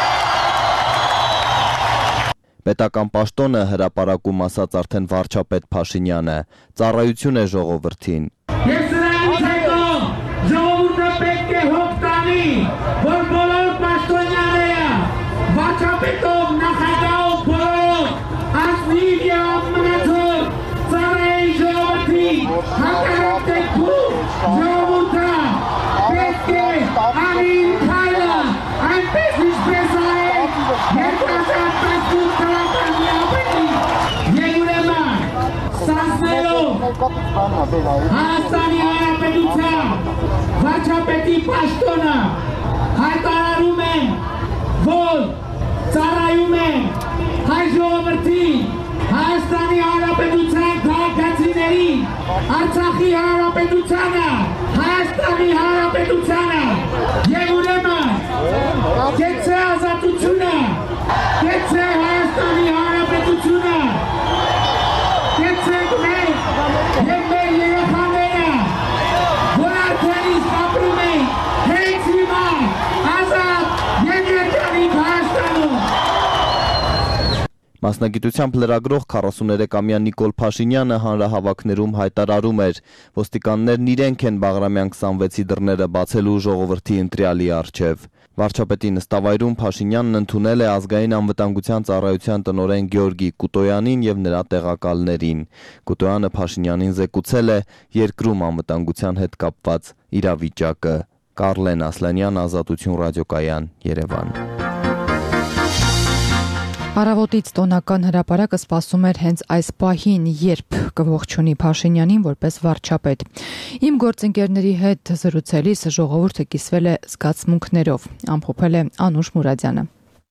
Պետական պաշտոնը հրապարակում ասաց արդեն վարչապետ Փաշինյանը, ծառայություն է ժողովրդին։ Եվ սրանից հետո ժողովուրդը պետք է հոգ տանի, որ բոլոր պաշտոնյաները, վարչապետով, նախագահով, բոլորով ազնիվ և մնացող ծառայի ժողովրդին, հակառակ դեպքում ժողովուրդը պետք է անի քայլը, այնպես ինչպես արել 2018 թվականի ապրիլին, եւ ուրեմն ստանձնելով Հայաստանի Հանրապետության վարչապետի պաշտոնը հայտարարում են, որ ծառայում են հայ ժողովրդին, Հայաստանի Հանրապետության քաղաքացիներին, Արցախի Հանրապետությանը, Հայաստանի Հանրապետությանը եւ ուրեմն կեցե ազատությունը, կեցե Հայաստանի Հանրապետությունը, կեցեք մենք եւ մեր երեխաները, որ արդեն իսկ ապրում են հենց հիմա ազատ եւ երջանիկ Հայաստանում։ Մասնագիտությամբ լրագրող 43-ամյա Նիկոլ Փաշինյանը հանրահավաքներում հայտարարում էր, ոստիկաններն իրենք են Բաղրամյան 26-ի դռները բացելու ժողովրդի ընտրյալի առջև։ Վարչապետի նստավայրում Փաշինյանն ընդունել է ազգային անվտանգության ծառայության տնօրեն Գեորգի Կուտոյանին եւ նրա տեղակալներին։ Կուտոյանը Փաշինյանին զեկուցել է երկրում անվտանգության հետ կապված իրավիճակը։ Կարլեն Ասլանյան, Ազատություն ռադիոկայան, Երևան։ Առավոտից տոնական հրապարակը սպասում էր հենց այս պահին, երբ կողջունի Փաշինյանին որպես վարչապետ։ Իմ գործընկերների հետ զրուցելիս ժողովուրդը կիսվել է զգացմունքներով, ամփոփել է Անուշ Մուրադյանը։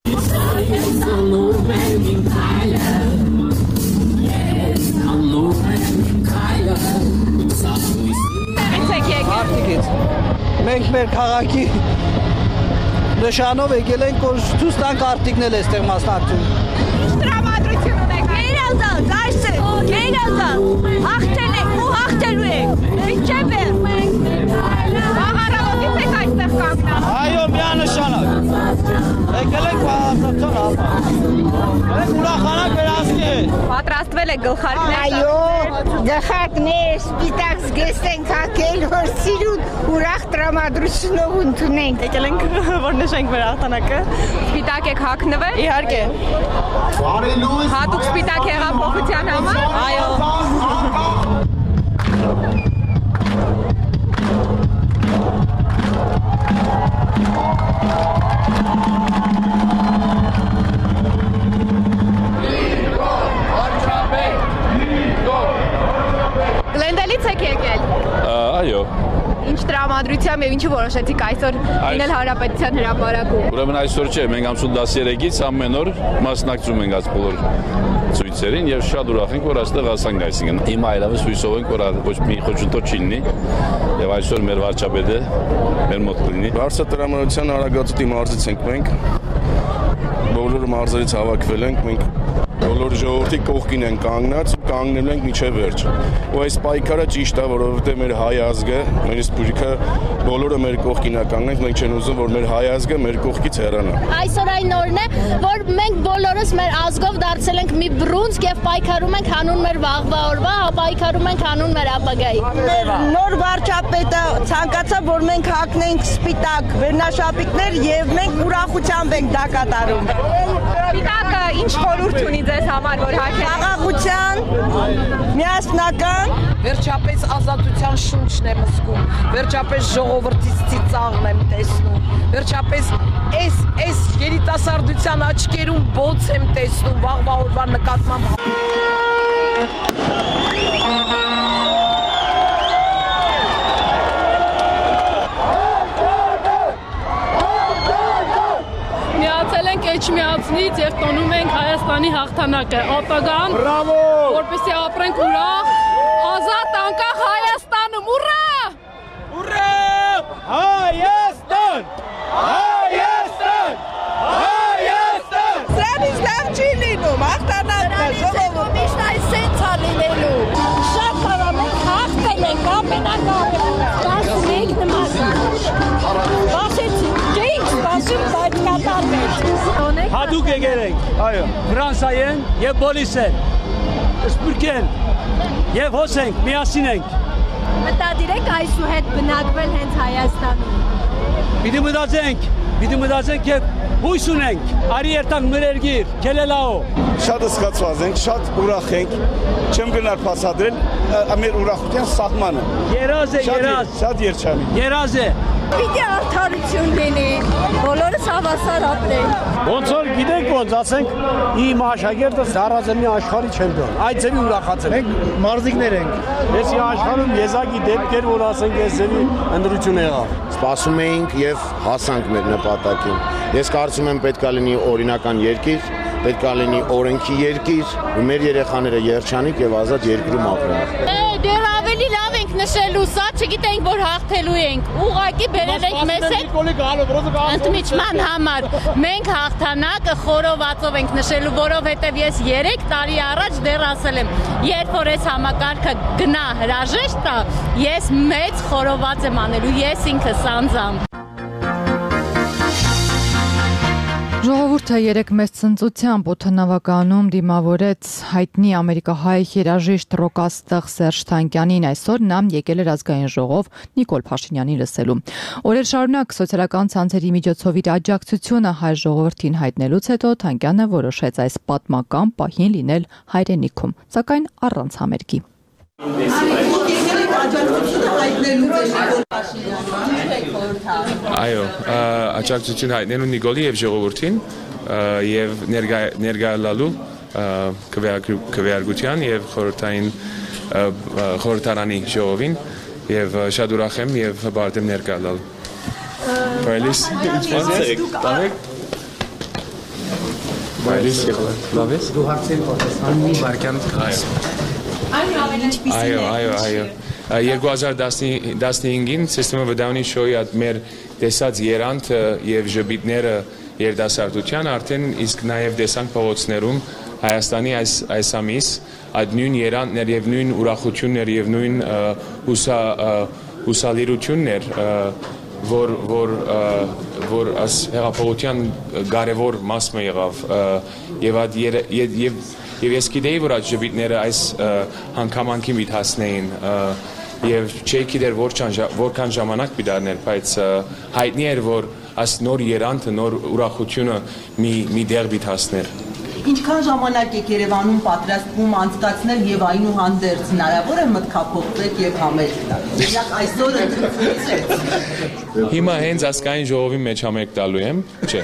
Մենք մեր քաղաքի նշանով եկել ենք, որ ցույց տանք արտիկնել էստեղ մասնակցում։ Տրամադրություն ունենք։ Գերազալ, դայսը, գերազալ, հաղթել ենք ու հաղթելու ենք։ Մենք չեմ վերջ։ Աղարավոտից եք այստեղ կանգնած։ Այո, միանշանակ։ Եկել ենք բաղադրության համար։ Մենք ուրախանանք վերահսկի հետ։ Պատրաստվել եք գլխարկներ։ Այո, գլխարկներ, սպիտակ զգեստենք հակել, որ սիրուն ուրախ տրամադրությունով ընդունենք։ Եկել ենք, որ նշենք մեր հաղթանակը։ Սպիտակ եք հագնվել։ Իհարկե։ Հատուկ սպիտակ հեղափոխության համար։ Այո։ Գլենդելից եք եկել։ Այո։ Ինչ տրամադրությամբ եւ ինչու որոշեցիք այսօր լինել Հանրապետության հրապարակում։ Ուրեմն այսօր չէ, մենք ամսու 13-ից ամեն օր մասնակցում ենք այս բոլոր ցույցերին եւ շատ ուրախ ենք, որ այստեղ հասանք, այսինքն հիմա այլևս հույսով ենք, որ ոչ մի խոչընդոտ չի լինի եւ այսօր մեր վարչապետը մեր մոտ կլինի։ Վարչատրամադրության արագածուտի մարզից ենք մենք։ Բոլոր մարզերից հավաքվել ենք մենք բոլոր ժողովրդի կողքին են կանգնած ու կանգնել ենք մինչև վերջ։ Ու այս պայքարը ճիշտ է, որովհետև մեր հայ ազգը, մեր սպուրիկը բոլորը մեր կողքին է կանգնենք, մենք չենք ուզում, որ մեր հայ ազգը մեր կողքից հեռանա։ Այսօր այն օրն է, որ մենք բոլորս մեր ազգով դարձել ենք մի բռունցք եւ պայքարում ենք հանուն մեր վաղվա օրվա, պայքարում ենք հանուն մեր ապագայի։ Նոր վարչապետը ցանկացավ, որ մենք հագնենք սպիտակ վերնաշապիկներ եւ մենք ուրախությամբ ենք դա կատարում։ Սպիտակը ինչ խորհուրդ ունի ձեզ համար, որ հագեք։ Խաղաղության, միասնական, վերջապես ազատության շունչն եմ զգում, վերջապես ժողովրդից ծիծաղն եմ տեսնում, վերջապես այս երիտասարդության աչքերում բոց եմ տեսնում վաղվա օրվա նկատմամբ։ Միացել ենք Էջմիածնից եւ տոնում ենք Հայաստանի հաղթանակը, ապագան, որպեսզի ապրենք ուրախ, ազատ, անկախ Հայաստանում, ուռա! Ուռա! Հայաստան! Հայաստան! Հայաստան! Սրանից լավ չի լինում, հաղթանակը, ժողովուրդ։ Միշտ այս սենց է լինելու։ Շատ հարամ ենք, հաղթել ենք, ամենակարևորը։ Սպասում ենք նման։ Սպասեցինք, չէինք սպասում, բայց կատարվեց։ Հատուկ եկել ենք, այո, Ֆրանսիայեն եւ Բոլիսեն, Սպուրկեն եւ հոս ենք, միասին ենք։ Մտադիր եք այսուհետ բնակվել հենց Հայաստանում։ Պիտի մտածենք եւ հույս ունենք, արի երտանք մեր երգիր, քելելաո։ Շատ զգացված ենք, շատ ուրախ ենք, չեմ գնալ բացատրել մեր ուրախության սահմանը։ Երազ է, երազ։ Շատ երջանիկ։ Երազ է։ Պիտի արդարություն լինի, բոլորս հավասար ապրենք։ Ոնց որ գիտեք ոնց, ասենք իմ աշակերտը դարաձնի աշխարհի չեմպիոն։ Այդ ձևի ուրախացել ենք։ Մենք մարզիկներ ենք։ Ես աշխարհում եզակի դեպքեր, որ ասենք այս ձևի ընդրություն եղավ։ Սպասում էինք եւ հասանք մեր նպատակին։ Ես կարծում եմ պետք է լինի օրինական երկիր, պետք է լինի օրենքի երկիր, ու մեր երեխաները երջանիկ եւ ազատ երկրում ապրեն։ Դեռ ավելի լավ ենք նշելու, սա չգիտենք, որ հաղթելու ենք։ Ուղղակի բերել ենք մեզ հետ ընդմիջման համար։ Մենք հաղթանակը խորովածով ենք նշելու, որովհետև ես 3 տարի առաջ դեռ ասել եմ, երբ որ այս համակարգը գնա հրաժեշտ տա, ես մեծ խորոված եմ անելու, ես ինքս անձամբ։ Ժողովուրդը երեկ մեծ ցնծությամբ օդանավականում դիմավորեց հայտնի ամերիկահայ երաժիշտ ռոկաստղ Սերժ Թանկյանին, այսօր նա եկել էր ազգային ժողով Նիկոլ Փաշինյանին լսելու։ Օրեր շարունակ սոցիալական ցանցերի միջոցով իր աջակցությունը հայ ժողովրդին հայտնելուց հետո Թանկյանը որոշեց այս պատմական պահին լինել հայրենիքում, սակայն առանց համերգի։ Այո, աջակցություն հայտնելու Նիկոլի եւ ժողովրդին եւ ներգայացնելու քվեարկության եւ խորհրդարանի ժողովին եւ շատ ուրախ եմ եւ բարդ եմ ներկայացնելու։ Բայլիս լավ է։ Դու հարցեր պատասխան մի վարքյան կրես։ Այո։ 2015-ին System of a Down-ի շոուի մեր տեսած երանքը եւ ժպիտները երիտասարդության արդեն իսկ նաեւ տեսանք փողոցներում Հայաստանի այս ամիս այդ նույն երանքներ եւ նույն ուրախություններ եւ նույն հուսալիրություններ որ այս հեղափոխության կարևոր մասը եղավ եւ ես գիտեի որ այդ ժպիտները այս հանգամանքի միտ հասնեին եւ չէի գիտեր որքան ժամանակ պիտի բայց հայտնի էր որ այս նոր երանքը նոր ուրախությունը մի դեր պիտի հասներ։ Ինչքան ժամանակ եք Երևանում պատրաստվում անցկացնել եւ այնուհանդերձ հնարավոր է մտքափոխվեք եւ համերգ տալ։ Իրաք այսօր ընդունվեց։ Հիմա հենց ազգային ժողովի մեջ համերգ տալու եմ, չէ։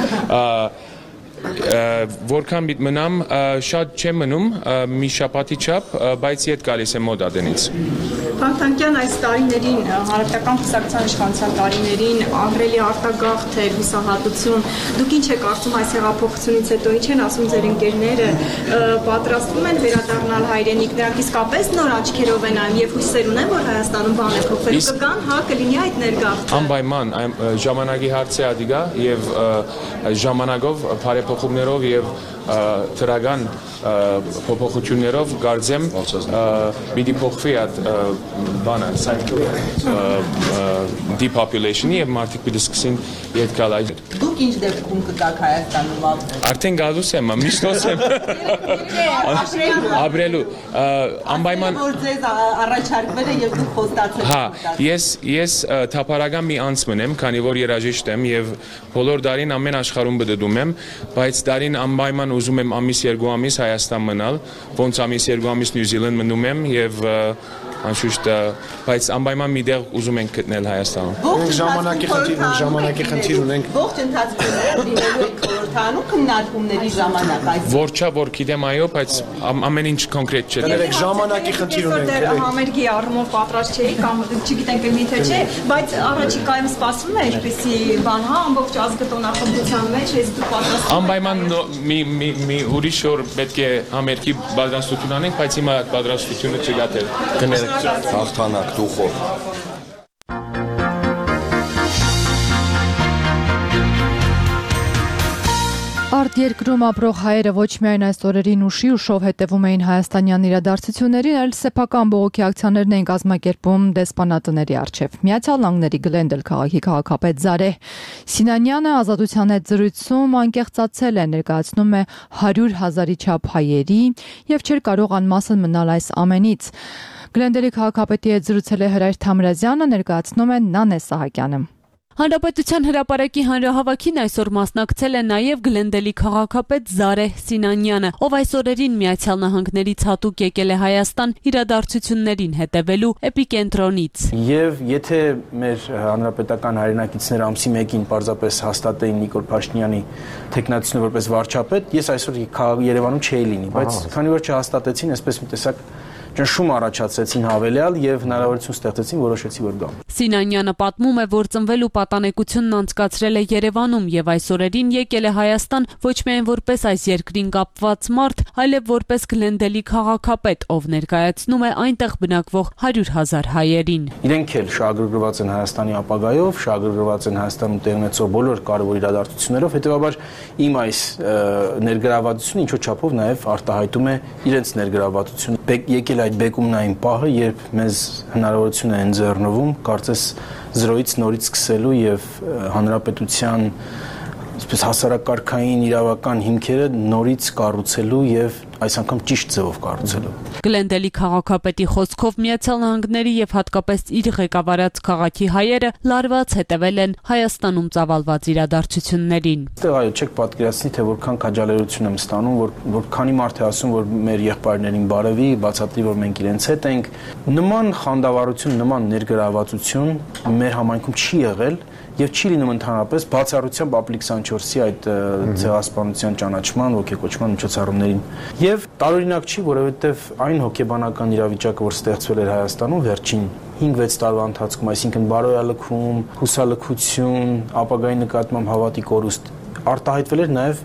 Որքան պիտի մնամ, շատ չեմ մնում, մի շաբաթի չափ, բայց ետ գալիս եմ մոտ ադենից։ Վարդանկյան այս տարիներին, հանրապետական կուսակցության իշխանության տարիներին ահռելի արտագաղթ էր, հուսահատություն։ Դուք ինչ եք կարծում այս հեղափոխությունից հետո, ինչ են ասում ձեր ընկերները, պատրաստվում են վերադառնալ հայրենիք, նրանք իսկապես նոր աչքերով են նայում եւ հույսեր ունեն, որ Հայաստանում բան է փոխվելու, կգան, հա, կլինի այդ ներգաղթը։ Անպայման, ժամանակի հարց է ադիգա եւ ժամանակով բարեփոխումներով եւ դրական փոփոխություններով կարծեմ պիտի փոխվի այդ բանը depopulation-ի եւ մարդիկ պիտի սկսեն ետ գալ այդ։ Դուք ինչ դեպքում կգաք Հայաստանում ապրել։ Արդեն գալուս եմ, միշտ եմ ապրելու։ Անպայման որ ձեզ առաջարկվել է եւ դուք խոստացել եք։ Հա, ես թափառական մի անձ մնեմ, քանի որ երաժիշտ եմ եւ բոլոր դարին ամեն աշխարհում բդդում եմ, բայց դարին անպայման ուզում եմ ամիս 2 ամիս Հայաստան մնալ, ոնց ամիս 2 ամիս Նյու Զիլանդ մնում եմ եւ անշուշտ բայց անպայման մի դեր ուզում ենք գտնել Հայաստանում։ Ժամանակի խնդիր ունենք։ Ողջ ընթացքում լինելու եք խորհրդանում քննարկումների ժամանակ այս։ Որ գիտեմ այո, բայց ամեն ինչ կոնկրետ չէ։ Ժամանակի խնդիր ունենք։ Համերգի առումով պատրաստ չէի կամ չգիտենք թե չէ, բայց առաջիկայում սպասվում է այսպիսի բան, հա, ամբողջ ազգատոնախմբության մեջ ես դու պատրաստ։ Անպայման մի ուրիշ օր պետք է համերգի պատրաստություն անենք, բայց հիմա պատրաստությունը չկա թե հաղթանակ դուխով։ Արտերկրում ապրող հայերը ոչ միայն այս օրերին ուշի ուշով հետևում էին հայաստանյան իրադարձություններին, այլ սեփական բողոքի ակցիաներն էին կազմակերպում դեսպանատների առջև։ Միացյալ Նահանգների Գլենդել քաղաքի քաղաքապետ Զարե Սինանյանը ազատության հետ զրույցում անկեղծացել է, ներկայացնում է 100,000-ի չափ հայերի եւ չէր կարող անմասն մնալ այս ամենից։ Գլենդելի քաղաքապետի հետ զրուցել է Հրայր Թամրազյանը, ներկայացնում է Նանե Սահակյանը։ Հանրապետության հրապարակի հանրահավաքին այսօր մասնակցել է նաև Գլենդելի քաղաքապետ Զարե Սինանյանը, ով այս օրերին Միացյալ Նահանգներից հատուկ եկել է Հայաստան իրադարձություններին հետևելու էպիկենտրոնից։ Եվ եթե մեր հանրապետական հայրենակիցները ամսի 1-ին պարզապես հաստատեին Նիկոլ Փաշինյանի թեկնածությունը որպես վարչապետ, ես այսօր Երևանում չէի լինի, բայց քանի որ չհաստատեցին, այսպես մի տեսակ ճնշում առաջացրեցին հավելյալ եւ հնարավորություն ստեղծեցին, որոշեցի որ գամ։ Սինանյանը պատմում է, որ ծնվել ու պատանեկությունն անցկացրել է Երևանում եւ այս օրերին եկել է Հայաստան ոչ միայն որպես այս երկրին կապված մարդ, այլև որպես Գլենդելի քաղաքապետ, ով ներկայացնում է այնտեղ բնակվող 100,000 հայերին։ Իրենք էլ շահագրգռված են Հայաստանի ապագայով, շահագրգռված են Հայաստանում տեղ ունեցող բոլոր կարևոր իրադարձություններով, հետեւաբար իմ այս ներգրավվածությունը ինչ-որ չափով նաեւ արտահայտում է իրենց ներգրավվածությունը։ Եկել այդ բեկումնային պահը, երբ մեզ հնարավորություն է ընձեռնվում, կարծես զրոյից նորից սկսելու եւ հանրապետության այսպես հասարակարգային իրավական հիմքերը նորից կառուցելու եւ այս անգամ ճիշտ ձևով կառուցելու։ Գլենդելի քաղաքապետի խոսքով Միացյալ Նահանգների եւ հատկապես իր ղեկավարած քաղաքի հայերը լարված հետևել են Հայաստանում ծավալված իրադարձություններին։ Այստեղ այո, չեք պատկերացնի, թե որքան քաջալերություն եմ ստանում, որ քանի մարդ է ասում, որ մեր եղբայրներին բարևի, բացատրի, որ մենք իրենց հետ ենք։ Նման խանդավառություն, նման ներգրավվածություն մեր համայնքում չի եղել եւ չի լինում ընդհանրապես բացառությամբ Ապլիկ 24-ի այդ ցեղասպանության ճանաչման, ոգեկոչման միջոցառումներին։ Եվ տարօրինակ չի, որովհետեւ այն հոգեբանական իրավիճակը, որ ստեղծվել էր Հայաստանում վերջին 5-6 տարվա ընթացքում, այսինքն բարոյալքում, հուսալքություն, ապագայի նկատմամբ հավատի կորուստ, արտահայտվել էր նաեւ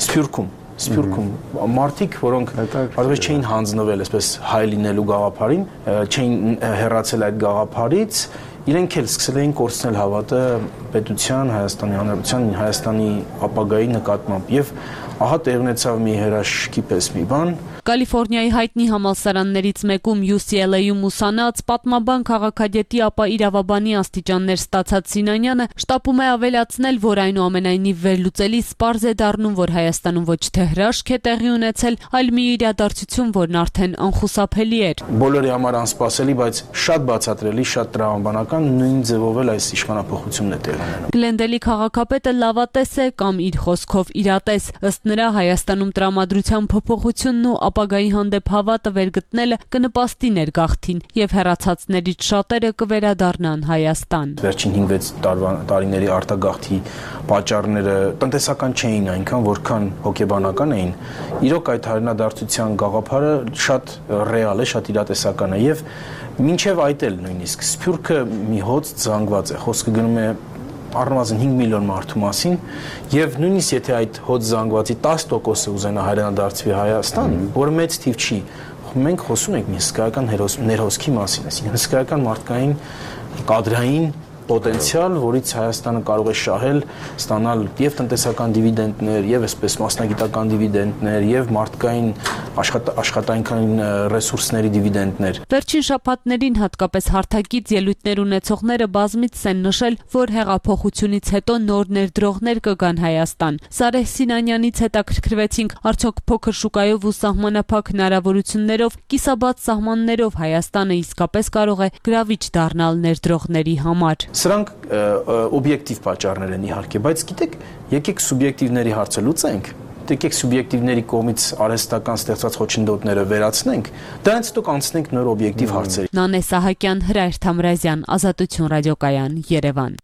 Սփյուռքում մարդիկ, որոնք այսպես չէին հանձնվել, այսպես հայ լինելու գաղափարին, չէին հեռացել այդ գաղափարից, իրենք էլ սկսել էին կորցնել հավատը պետության, Հայաստանի Հանրապետության, Հայաստանի ապագայի նկատմամբ եւ ահա տեղ ունեցավ մի հրաշքի պես մի բան։ Կալիֆոռնիայի հայտնի համալսարաններից մեկում UCLA-ում ուսանած պատմաբան քաղաքագետի ապա իրավաբանի աստիճաններ ստացած Սինանյանը շտապում է ավելացնել, որ այնուամենայնիվ վերլուծելիս պարզ է դառնում, որ Հայաստանում ոչ թե հրաշք է տեղի ունեցել, այլ մի իրադարձություն, որն արդեն անխուսափելի էր։ Բոլորի համար անսպասելի, բայց շատ բացատրելի, շատ տրամաբանական, նույն ձևով էլ այս իշխանափոխությունն է տեղի ունենում։ Գլենդելի քաղաքապետը լավատես է կամ իր խոսքով իրատես, ըստ նրա Հայաստանում տրամադրության փոփոխությունն ու ապագայի հանդեպ հավատը վերգտնելը կնպաստի ներգաղթին եւ հեռացածներից շատերը կվերադառնան Հայաստան։ Վերջին 5-6 տարիների արտագաղթի պատճառները տնտեսական չէին այնքան, որքան հոգեբանական էին։ Իրոք այդ հայրենադարձության գաղափարը շատ ռեալ է, շատ իրատեսական է եւ մինչեւ այդ էլ նույնիսկ Սփյուռքը մի հոց զանգված է, խոսքը գնում է առնվազն 5 միլիոն մարդու մասին եւ նույնիսկ եթե այդ հոց զանգվածի 10%-ը ուզենա հայրենադարձվի Հայաստան, որը մեծ թիվ չի, մենք խոսում ենք մի հսկայական ներհոսքի մասին, այսինքն հսկայական մարդկային կադրային պոտենցիալ, որից Հայաստանը կարող է շահել, ստանալ եւ տնտեսական դիվիդենդներ, եւ այսպես մասնագիտական դիվիդենդներ, եւ մարդկային աշխատանքային ռեսուրսների դիվիդենդներ։ Վերջին շաբաթներին հատկապես հարթակից ելույթներ ունեցողները բազմիցս են նշել, որ հեղափոխությունից հետո նոր ներդրողներ կգան Հայաստան։ Սարեհ Սինանյանից հետաքրքրվեցինք, արդյոք փոքր շուկայով ու սահմանափակ հնարավորություններով, կիսաբաց սահմաններով Հայաստանը իսկապես կարող է գրավիչ դառնալ ներդրողների համար։ Սրանք օբյեկտիվ պատճառներ են իհարկե, բայց գիտեք, եկեք սուբյեկտիվների հարցը լուծենք, եկեք սուբյեկտիվների կողմից արհեստական ստեղծված խոչընդոտները վերացնենք, դրանից հետո կանցնենք նոր օբյեկտիվ հարցերի։ Նանե Սահակյան, Հրայր Թամրազյան, Ազատություն ռադիոկայան, Երևան։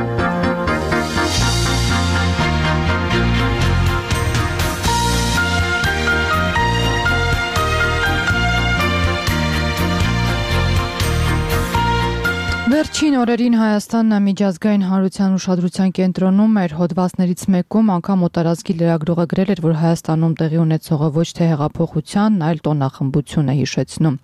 Վերջին օրերին Հայաստանն միջազգային հանրության ուշադրության կենտրոնում էր, հոդվածներից մեկում անգամ օտարազգի լրագրողը գրել էր, որ Հայաստանում տեղի ունեցողը ոչ թե հեղափոխության, այլ տոնախմբություն է հիշեցնում։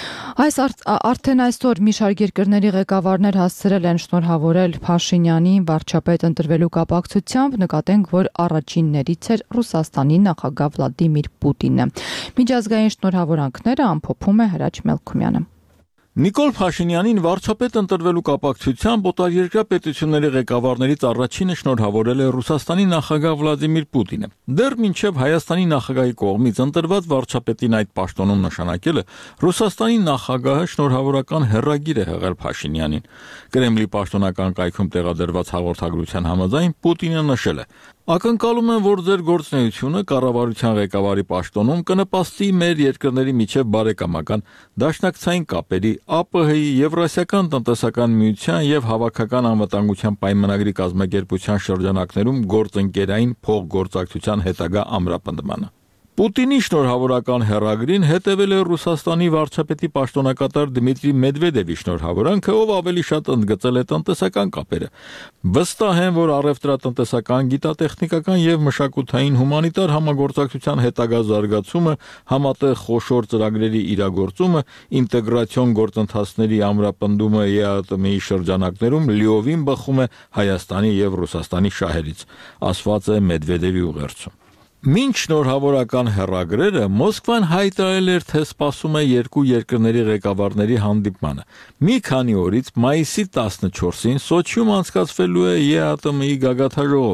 Արդեն այսօր մի շարք երկրների ղեկավարներ հասցրել են շնորհավորել Փաշինյանին վարչապետ ընտրվելու կապակցությամբ, նկատենք, որ առաջիններից էր Ռուսաստանի նախագահ Վլադիմիր Պուտինը։ Միջազգային շնորհավորանքները ամփոփում է Հրաչ Մելքումյանը։ Նիկոլ Փաշինյանին վարչապետ ընտրվելու կապակցությամբ օտարերկրյա պետությունների ղեկավարներից առաջինը շնորհավորել է Ռուսաստանի նախագահ Վլադիմիր Պուտինը։ Դեռ մինչև Հայաստանի նախագահի կողմից ընտրված վարչապետին այդ պաշտոնում նշանակելը Ռուսաստանի նախագահը շնորհավորական հեռագիր է հղել Փաշինյանին։ Կրեմլի պաշտոնական կայքում տեղադրված հաղորդագրության համաձայն Պուտինը նշել է. Ակնկալում եմ, որ ձեր գործունեությունը կառավարության ղեկավարի պաշտոնում կնպաստի մեր երկրների միջև բարեկամական, դաշնակցային կապերի, ԱՊՀ-ի, Եվրասիական տնտեսական միության եւ հավաքական անվտանգության պայմանագրի կազմակերպության շրջանակներում գործընկերային փոխգործակցության հետագա ամրապնդմանը։ Պուտինի շնորհավորական հեռագրին հետևել է Ռուսաստանի վարչապետի պաշտոնակատար Դմիտրի Մեդվեդևի շնորհավորանքը, ով ավելի շատ ընդգծել է տնտեսական կապերը։ Վստահ եմ, որ առևտրատնտեսական, գիտատեխնիկական եւ մշակութային հումանիտար համագործակցության հետագա զարգացումը, համատեղ խոշոր ծրագրերի իրագործումը, ինտեգրացիոն գործընթացների ամրապնդումը ԵԱՏՄ-ի շրջանակներում լիովին բխում է Հայաստանի եւ Ռուսաստանի շահերից, ասված է Մեդվեդևի ուղերձում։ Մինչ շնորհավորական հեռագրերը Մոսկվան հայտարարել էր, թե սպասում է երկու երկրների ղեկավարների հանդիպմանը։ Մի քանի օրից մայիսի 14-ին Սոչիում անցկացվելու է ԵԱՏՄ-ի գագաթնաժողովը։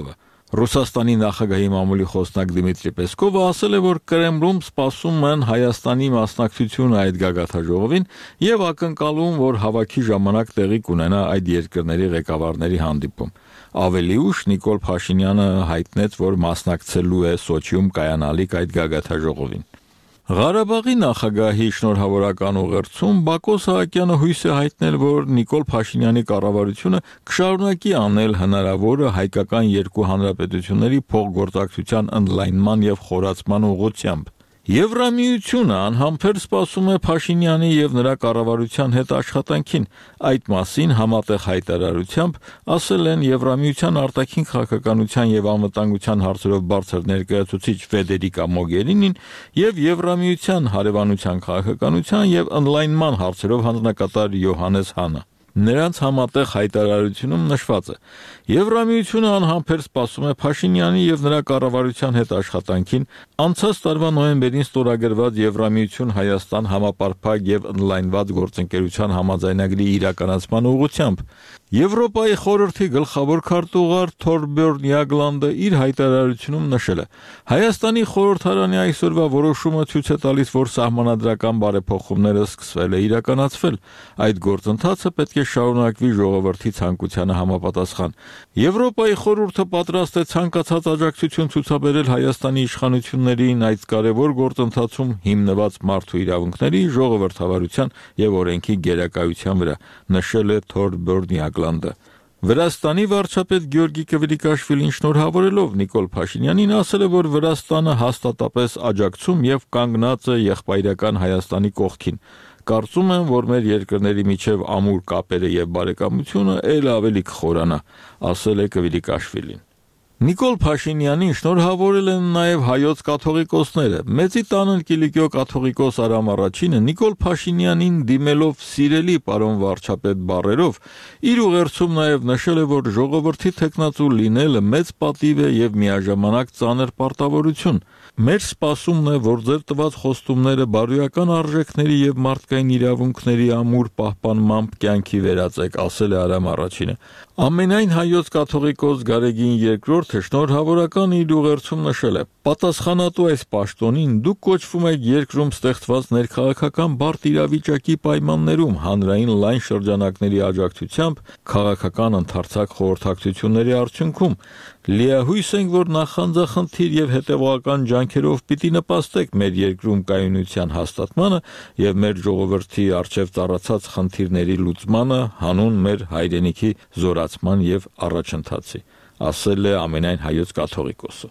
Ռուսաստանի նախագահի մամուլի խոսնակ Դիմիտրի Պեսկովը ասել է, որ Կրեմլում սպասում են Հայաստանի մասնակցությունը այդ գագաթնաժողովին եւ ակնկալում, որ հավաքի ժամանակ տեղի կունենա այդ երկրների ղեկավարների հանդիպում։ Ավելի ուշ Նիկոլ Փաշինյանը հայտնեց, որ մասնակցելու է Սոչիում կայանալիք այդ գագաթնաժողովին։ Ղարաբաղի նախագահի շնորհավորական ուղերձում Բակո Սահակյանը հույս է հայտնել, որ Նիկոլ Փաշինյանի կառավարությունը կշարունակի անել հնարավորը հայկական երկու հանրապետությունների փոխգործակցության ընդլայնման եւ խորացման ուղղությամբ։ Եվրամիությունը անհամբեր սպասում է Փաշինյանի եւ նրա կառավարության հետ աշխատանքին։ Այդ մասին համատեղ հայտարարությամբ ասել են Եվրամիության արտաքին քաղաքականության եւ անվտանգության հարցերով բարձր ներկայացուցիչ Ֆեդերիկա Մոգերինին եւ Եվրամիության հարևանության քաղաքականության եւ ընդլայնման հարցերով հանձնակատար Յոհանես Հանը։ Նրանց համատեղ հայտարարությունում նշված է. Եվրամիությունը անհամբեր սպասում է Փաշինյանի եւ նրա կառավարության հետ աշխատանքին անցած տարվա նոյեմբերին ստորագրված Եվրամիություն Հայաստան համապարփակ եւ ընդլայնված գործընկերության համաձայնագրի իրականացման ուղղությամբ։ Եվրոպայի խորհրդի գլխավոր քարտուղար Թորբյորն Յագլանդը իր հայտարարությունում նշել է. Հայաստանի խորհրդարանի այսօրվա որոշումը ցույց է տալիս, որ սահմանադրական բարեփոխումները սկսվել է իրականացվել։ Այդ գործընթացը պետք է շարունակվի ժողովրդի ցանկությանը համապատասխան։ Եվրոպայի խորհուրդը պատրաստ է ցանկացած աջակցություն ցուցաբերել Հայաստանի իշխանություններին այդ կարևոր գործընթացում հիմնված մարդու իրավունքների, ժողովրդավարության եւ օրենքի գերակայության վրա, նշել է Թորբյորն Յագլանդը։ Վրաստանի վարչապետ Գյորգի Կվրիկաշվիլին շնորհավորելով Նիկոլ Փաշինյանին ասել է, որ Վրաստանը հաստատապես աջակցում եւ կանգնած է եղբայրական Հայաստանի կողքին։ Կարծում եմ, որ մեր երկրների միջև ամուր կապերը եւ բարեկամությունը ել ավելի կխորանա, ասել է Կվրիկաշվիլին։ Նիկոլ Փաշինյանին շնորհավորել են նաև հայոց կաթողիկոսները։ Մեծի տանն Կիլիկիո կաթողիկոս Արամ Առաջինը Նիկոլ Փաշինյանին դիմելով սիրելի պարոն վարչապետ բառերով իր ուղերձում նաև նշել է, որ ժողովրդի թեկնածու լինելը մեծ պատիվ է եւ միաժամանակ ծանր պարտավորություն։ Մեր սպասումն է, որ ձեր տված խոստումները բարոյական արժեքների եւ մարդկային իրավունքների ամուր պահպանմամբ կյանքի վերածեք, ասել է Արամ Առաջինը։ Ամենայն հայոց կաթողիկոս Գարեգին II շնորհավորական իր ուղերձում նշել է. պատասխանատու այս պաշտոնին դուք կոչվում եք երկրում ստեղծված ներքաղաքական բարդ իրավիճակի պայմաններում հանրային լայն շրջանակների աջակցությամբ քաղաքական ընդարձակ խորհրդակցությունների արդյունքում լիահույս ենք, որ նախանձախնդիր եւ հետեւողական ջանքերով պիտի նպաստեք մեր երկրում կայունության հաստատմանը եւ մեր ժողովրդի արժեվ ծառացած խնդիրների լուծմանը հանուն մեր հայրենիքի զորացման եւ առաջընթացի, ասել է ամենայն հայոց կաթողիկոսը։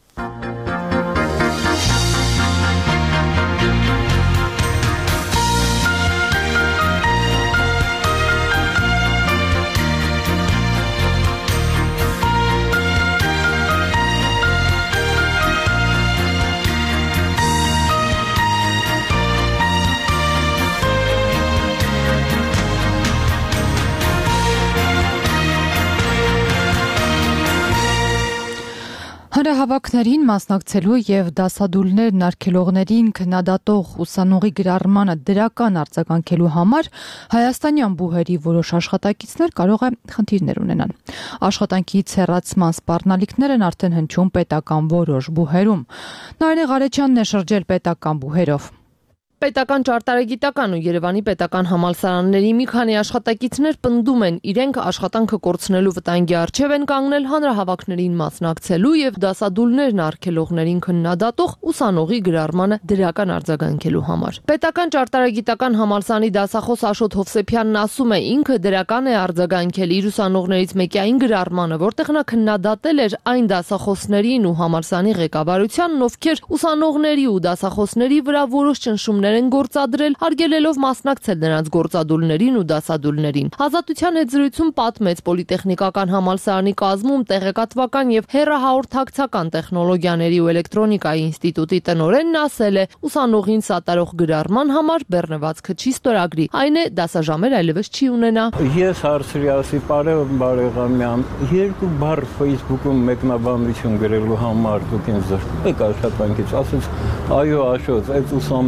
Հանրահավաքներին մասնակցելու եւ դասադուլներն արգելողներին քննադատող ուսանողի գրառմանը դրական արձագանքելու համար հայաստանյան բուհերի որոշ աշխատակիցներ կարող է խնդիրներ ունենան։ Աշխատանքից հեռացման սպառնալիքներն արդեն հնչում պետական որոշ բուհերում։ Նարինե Ղարեչյանն է շրջել պետական բուհերով։ Պետական ճարտարագիտական ու Երևանի պետական համալսարանների մի քանի աշխատակիցներ պնդում են, իրենք աշխատանքը կորցնելու վտանգի առջև են կանգնել հանրահավաքներին մասնակցելու եւ դասադուլներն արգելողներին քննադատող ուսանողի գրառմանը դրական արձագանքելու համար։ Պետական ճարտարագիտական համալսարանի դասախոս Աշոտ Հովսեփյանն ասում է, ինքը դրական է արձագանքել իր ուսանողներից մեկի այն գրառմանը, որտեղ նա քննադատել էր այն դասախոսներին ու համալսարանի ղեկավարությանն, ովքեր ուսանողների ու դասախոսների վրա որոշ ճնշումներ են գործադրել, արգելելով մասնակցել նրանց գործադուլներին ու դասադուլներին։ Ազատության հետ զրույցում պատմեց Պոլիտեխնիկական համալսարանի կազմում տեղեկատվական եւ հեռահաղորդակցական տեխնոլոգիաների ու էլեկտրոնիկայի ինստիտուտի տնօրենն ասել է, ուսանողին սատարող գրառման համար բեռնվածքը չի ստորագրի, այն է դասաժամեր այլևս չի ունենա։ Ես հարցրի ասի բարեկամյան, երկու բառ Facebook-ում մեկնաբանություն գրելու համար դուք ինձ զրկում եք աշխատանքից, ասեց այո Աշոտ, այդ ուսանողը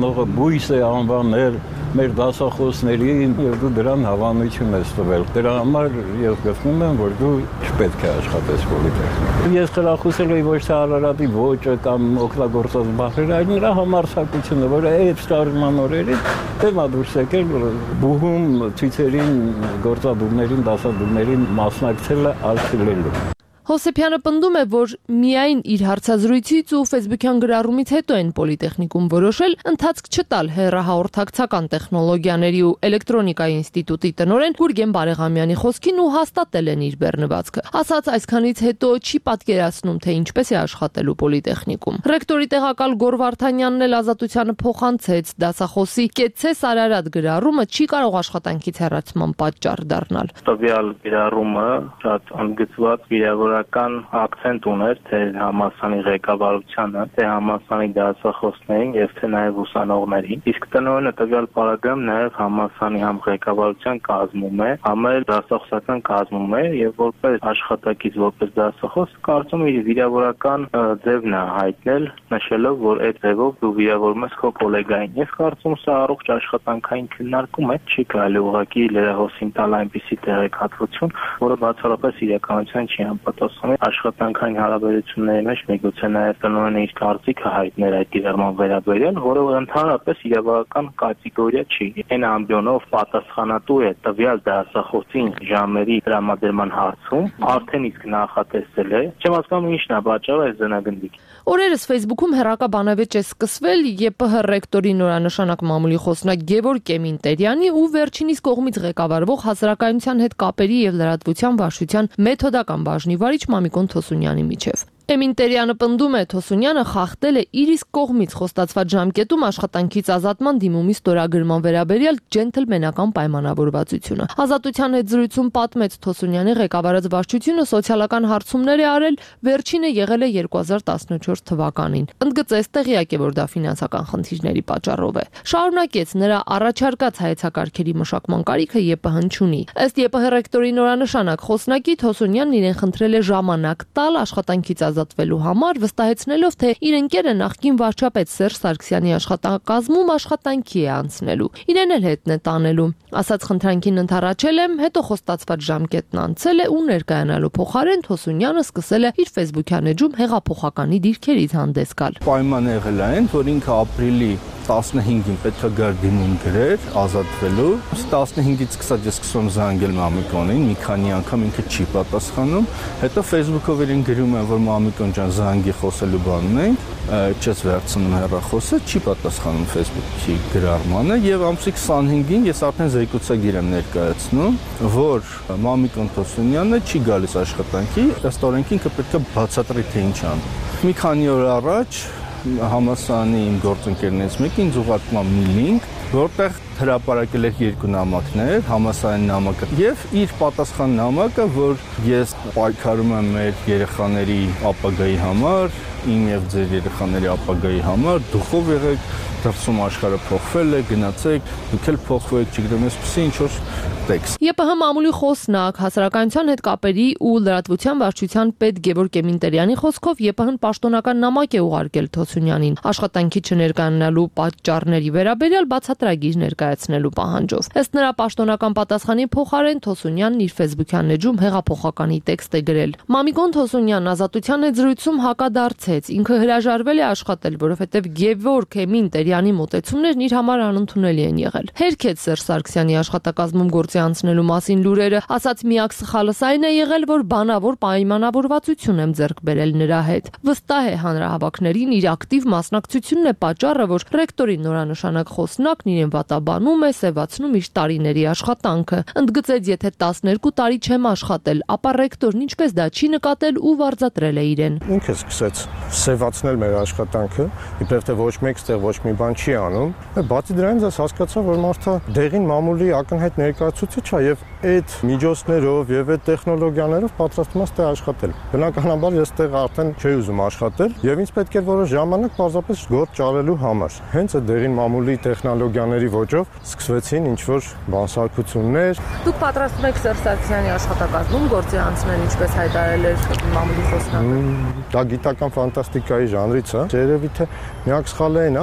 բույս է անվանել մեր դասախոսներին եւ դու դրան հավանություն ես տվել։ Դրա համար ես գտնում եմ, որ դու չպետք է աշխատես պոլիտեխնիկում։ Ես խրախուսել եմ ոչ թե Արարատի ոճը կամ օգտագործած բառերը, այլ նրա համարձակությունը, որը այդ շարժման օրերին թեմա դուրս եկել բուհում ցույցերին, գործադուլներին, դասադուլներին մասնակցելը արգելելու։ Հոսեփյանը պնդում է, որ միայն իր հարցազրույցից ու Facebook-յան գրառումից հետո են պոլիտեխնիկում որոշել ընթացք չտալ հեռահաղորդակցական տեխնոլոգիաների ու էլեկտրոնիկայի ինստիտուտի տնօրեն Գուրգեն Բարեգամյանի խոսքին ու հաստատել են իր բեռնվածքը։ Ասած այսքանից հետո չի պատկերացնում, թե ինչպես է աշխատելու պոլիտեխնիկում։ Ռեկտորի տեղակալ Գոր Վարդանյանն էլ Ազատությանը փոխանցեց դասախոսի Կեցե Սարարատ գրառումը չի կարող աշխատանքից հեռացման պատճառ դառնալ։ Տվյալ գրառումը շատ ընդգծված վիրավորական ակցենտ ուներ թե համալսարանի ղեկավարությանը, թե համալսարանի դասախոսներին եւ թե նաեւ ուսանողներին։ Իսկ տնօրենը տվյալ պարագայում նաեւ համալսարանի համ ղեկավարության կազմում է, համ էլ դասախոսական կազմում է եւ որպես աշխատակից, որպես դասախոս կարծում եմ իր վիրավորական ձևն է հայտնել, նշելով, որ այդ ձևով դու վիրավորում ես քո գոլեգային։ Ես կարծում եմ սա առողջ աշխատանքային քննարկում է, չի կարելի ուղղակի լրահոսին տալ այնպիսի տեղեկատվություն, որը բացառապես իրականության չի պատասխանում աշխատանքային հարաբերությունների մեջ միգուցե նաև տնօրենը իր կարծիքը հայտներ այդ իրավարման վերաբերյալ, որը ընդհանրապես իրավական կատեգորիա չի։ Այն ամբիոնով պատասխանատու է տվյալ դասախոսին ժամերի տրամադրման հարցում, արդեն իսկ նախատեսել է։ Չեմ հասկանում ինչն է պատճառը այս ձնագնդիկ։ Օրերս Facebook-ում հերակա բանավեճ է սկսվել ԵՊՀ ռեկտորի նորանշանակ մամուլի խոսնակ Գևորգ Էմինտերյանի ու վերջինիս կողմից ղեկավարվող հասարակայնության հետ կապերի եւ լրատվության վարչության մեթոդական բաժնի վարիչ Մամիկոն Թոսունյանի միջև։ Էմինտերյանը պնդում է Թոսունյանը խախտել է իր իսկ կողմից խոստացված ժամկետում աշխատանքից ազատման դիմումի ստորագրման վերաբերյալ ջենթլմենական պայմանավորվածությունը։ Ազատության հետ զրույցում պատմեց Թոսունյանի ղեկավարած վարչությունը սոցիալական հարցումներ է արել, վերջինը եղել է 2014 թվականին։ Ընդգծեց տեղյակ է, որ դա ֆինանսական խնդիրների պատճառով է։ Շարունակեց նրա առաջարկած հայեցակարգերի մշակման կարիքը ԵՊՀ-ն չունի։ Ըստ ԵՊՀ ռեկտորի նորանշանակ խոսնակի Թոսունյանն իրեն խնդրել է ժամանակ տալ աշխատանքից ազատվելու համար, վստահեցնելով, թե իր ընկերը նախկին վարչապետ Սերժ Սարգսյանի աշխատակազմում աշխատանքի է անցնելու։ Իրեն էլ հետն է տանելու։ Ասած խնդրանքին ընդառաջել եմ, հետո խոստացված ժամկետն անցել է ու ներկայանալու փոխարեն Թոսունյանը սկսել է իր Facebook-յան էջում հեղափոխականի դիրքերից հանդես գալ։ Պայմանը եղել է այն, որ ինքը ապրիլի 15-ին պետք է գար դիմում գրեր ազատվելու։ 15-ից սկսած ես սկսում զանգել Մամիկոնին, մի քանի անգամ ինքը չի պատասխանում։ Հետո Facebook-ով իրեն գրում եմ, որ Մամիկոն ջան, զանգի խոսելու բան ունենք, չես վերցնում հեռախոսը, չի պատասխանում Facebook-ի գրառմանը եւ ամսի 25-ին ես արդեն զեկուցագիր եմ ներկայացնում, որ Մամիկոն Թոսունյանը չի գալիս աշխատանքի, ըստ օրենքի ինքը պետք է բացատրի թե ինչ անում։ Մի քանի օր առաջ համալսարանի իմ գործընկերներից մեկը ինձ ուղարկում է մի լինք, որտեղ հրապարակել էր երկու նամակներ, համալսարանի նամակը եւ իր պատասխան նամակը, որ ես պայքարում եմ մեր երեխաների ապագայի համար, իմ եւ ձեր երեխաների ապագայի համար, դուխով եղեք, դրսում աշխարհը փոխվել է, գնացեք, դուք էլ փոխվեք, չգիտեմ, այսպեսի ինչ որ տեքստ։ ԵՊՀ մամուլի խոսնակ, հասարակայնության հետ կապերի ու լրատվության վարչության պետ Գևորգ Էմինտերյանի խոսքով ԵՊՀ-ն պաշտոնական նամակ է ուղարկել Թոսունյանին աշխատանքի չներկայանալու պատճառների վերաբերյալ բացատրագիր ներկայացնելու պահանջով։ Ըստ նրա պաշտոնական պատասխանի փոխարեն Թոսունյանն իր Facebook-յան էջում հեղափոխականի տեքստ է գրել։ Մամիկոն Թոսունյանն Ազատության հետ զրույցում հակադարձեց, ինքը հրաժարվել է աշխատել, որովհետև Գևորգ Էմինտերյանի մոտեցումներն իր համար անընդունելի են եղել։ Հերքեց Սերժ Սարգսյանի աշխատակազմում գործի անցնելու մասին լուրերը, ասաց միակ սխալս այն է եղել, որ բանավոր պայմանավորվածություն եմ ձեռք բերել նրա հետ։ Վստահ է հանրահավաքներին իր ակտիվ մասնակցությունն է պատճառը, որ ռեկտորի նորանշանակ խոսնակն իրեն վատաբանում է, սևացնում իր տարիների աշխատանքը։ Ընդգծեց, եթե 12 տարի չեմ աշխատել, ապա ռեկտորն ինչպես դա չի նկատել ու վարձատրել է իրեն։ Ինքը սկսեց սևացնել մեր աշխատանքը, իբրև թե ոչ մեկ ստեղ ոչ մի բան չի անում։ Բացի դրանից ես հասկացա, որ մարդը դեղին մամուլի ակնհայտ ներկայացուցիչ է եւ այդ միջոցներով եւ այդ տեխնոլոգիաներով պատրաստվում է ստեղ աշխատել։ Բնականաբար ես ստեղ արդեն չէի ուզում աշխատել եւ ինձ պետք էր որոշ ժամանակ պարզապես գործ ճարելու համար։ Հենց այդ դեղին մամուլի տեխնոլոգիաների ոճով սկսվեցին ինչ որ բանսարկություններ։ Դուք պատրաստվում եք Սերժ Սարգսյանի աշխատակազմում գործի անցնել, ինչպես հայտարարել էր մամուլի խոսնակը։ Դա գիտական ֆանտաստիկայի ժանրից է։ Երևի թե միակ սխալը այն է, որ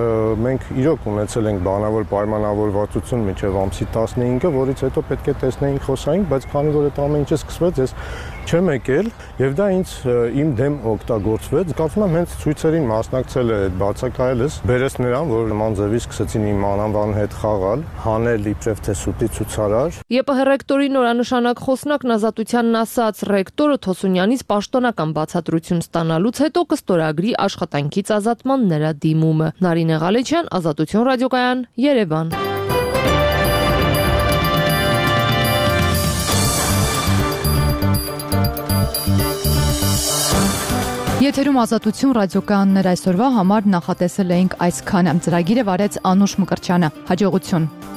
մենք իրոք ունեցել ենք բանավոր պայմանավորվածություն մինչև ամսի 15-ը, որից հետո պետք է տեսնեինք, խոսայինք, բայց քանի որ այդ ամեն ինչը սկսվեց, ես չեմ եկել եւ դա ինձ իմ դեմ օգտագործվեց։ Կարծում եմ հենց ցույցերին մասնակցել է այդ բացակայելս, բերեց նրան, որ նման ձևի սկսեցին իմ անանվան հետ խաղալ, հանել իբրև թե սուտի ցուցարար։ ԵՊՀ ռեկտորի նորանշանակ խոսնակն Ազատությանն ասաց, ռեկտորը Թոսունյանից պաշտոնական բացատրություն ստանալուց հետո կստորագրի աշխատանքից ազատման նրա դիմումը։ Նարինե Ղալեչյան, Ազատություն ռադիոկայան, Երևան։ Եթերում Ազատություն ռադիոկայաններ այսօրվա համար նախատեսել էինք այսքանը։ Ծրագիրը վարեց Անուշ Մկրտչյանը։ Հաջողություն։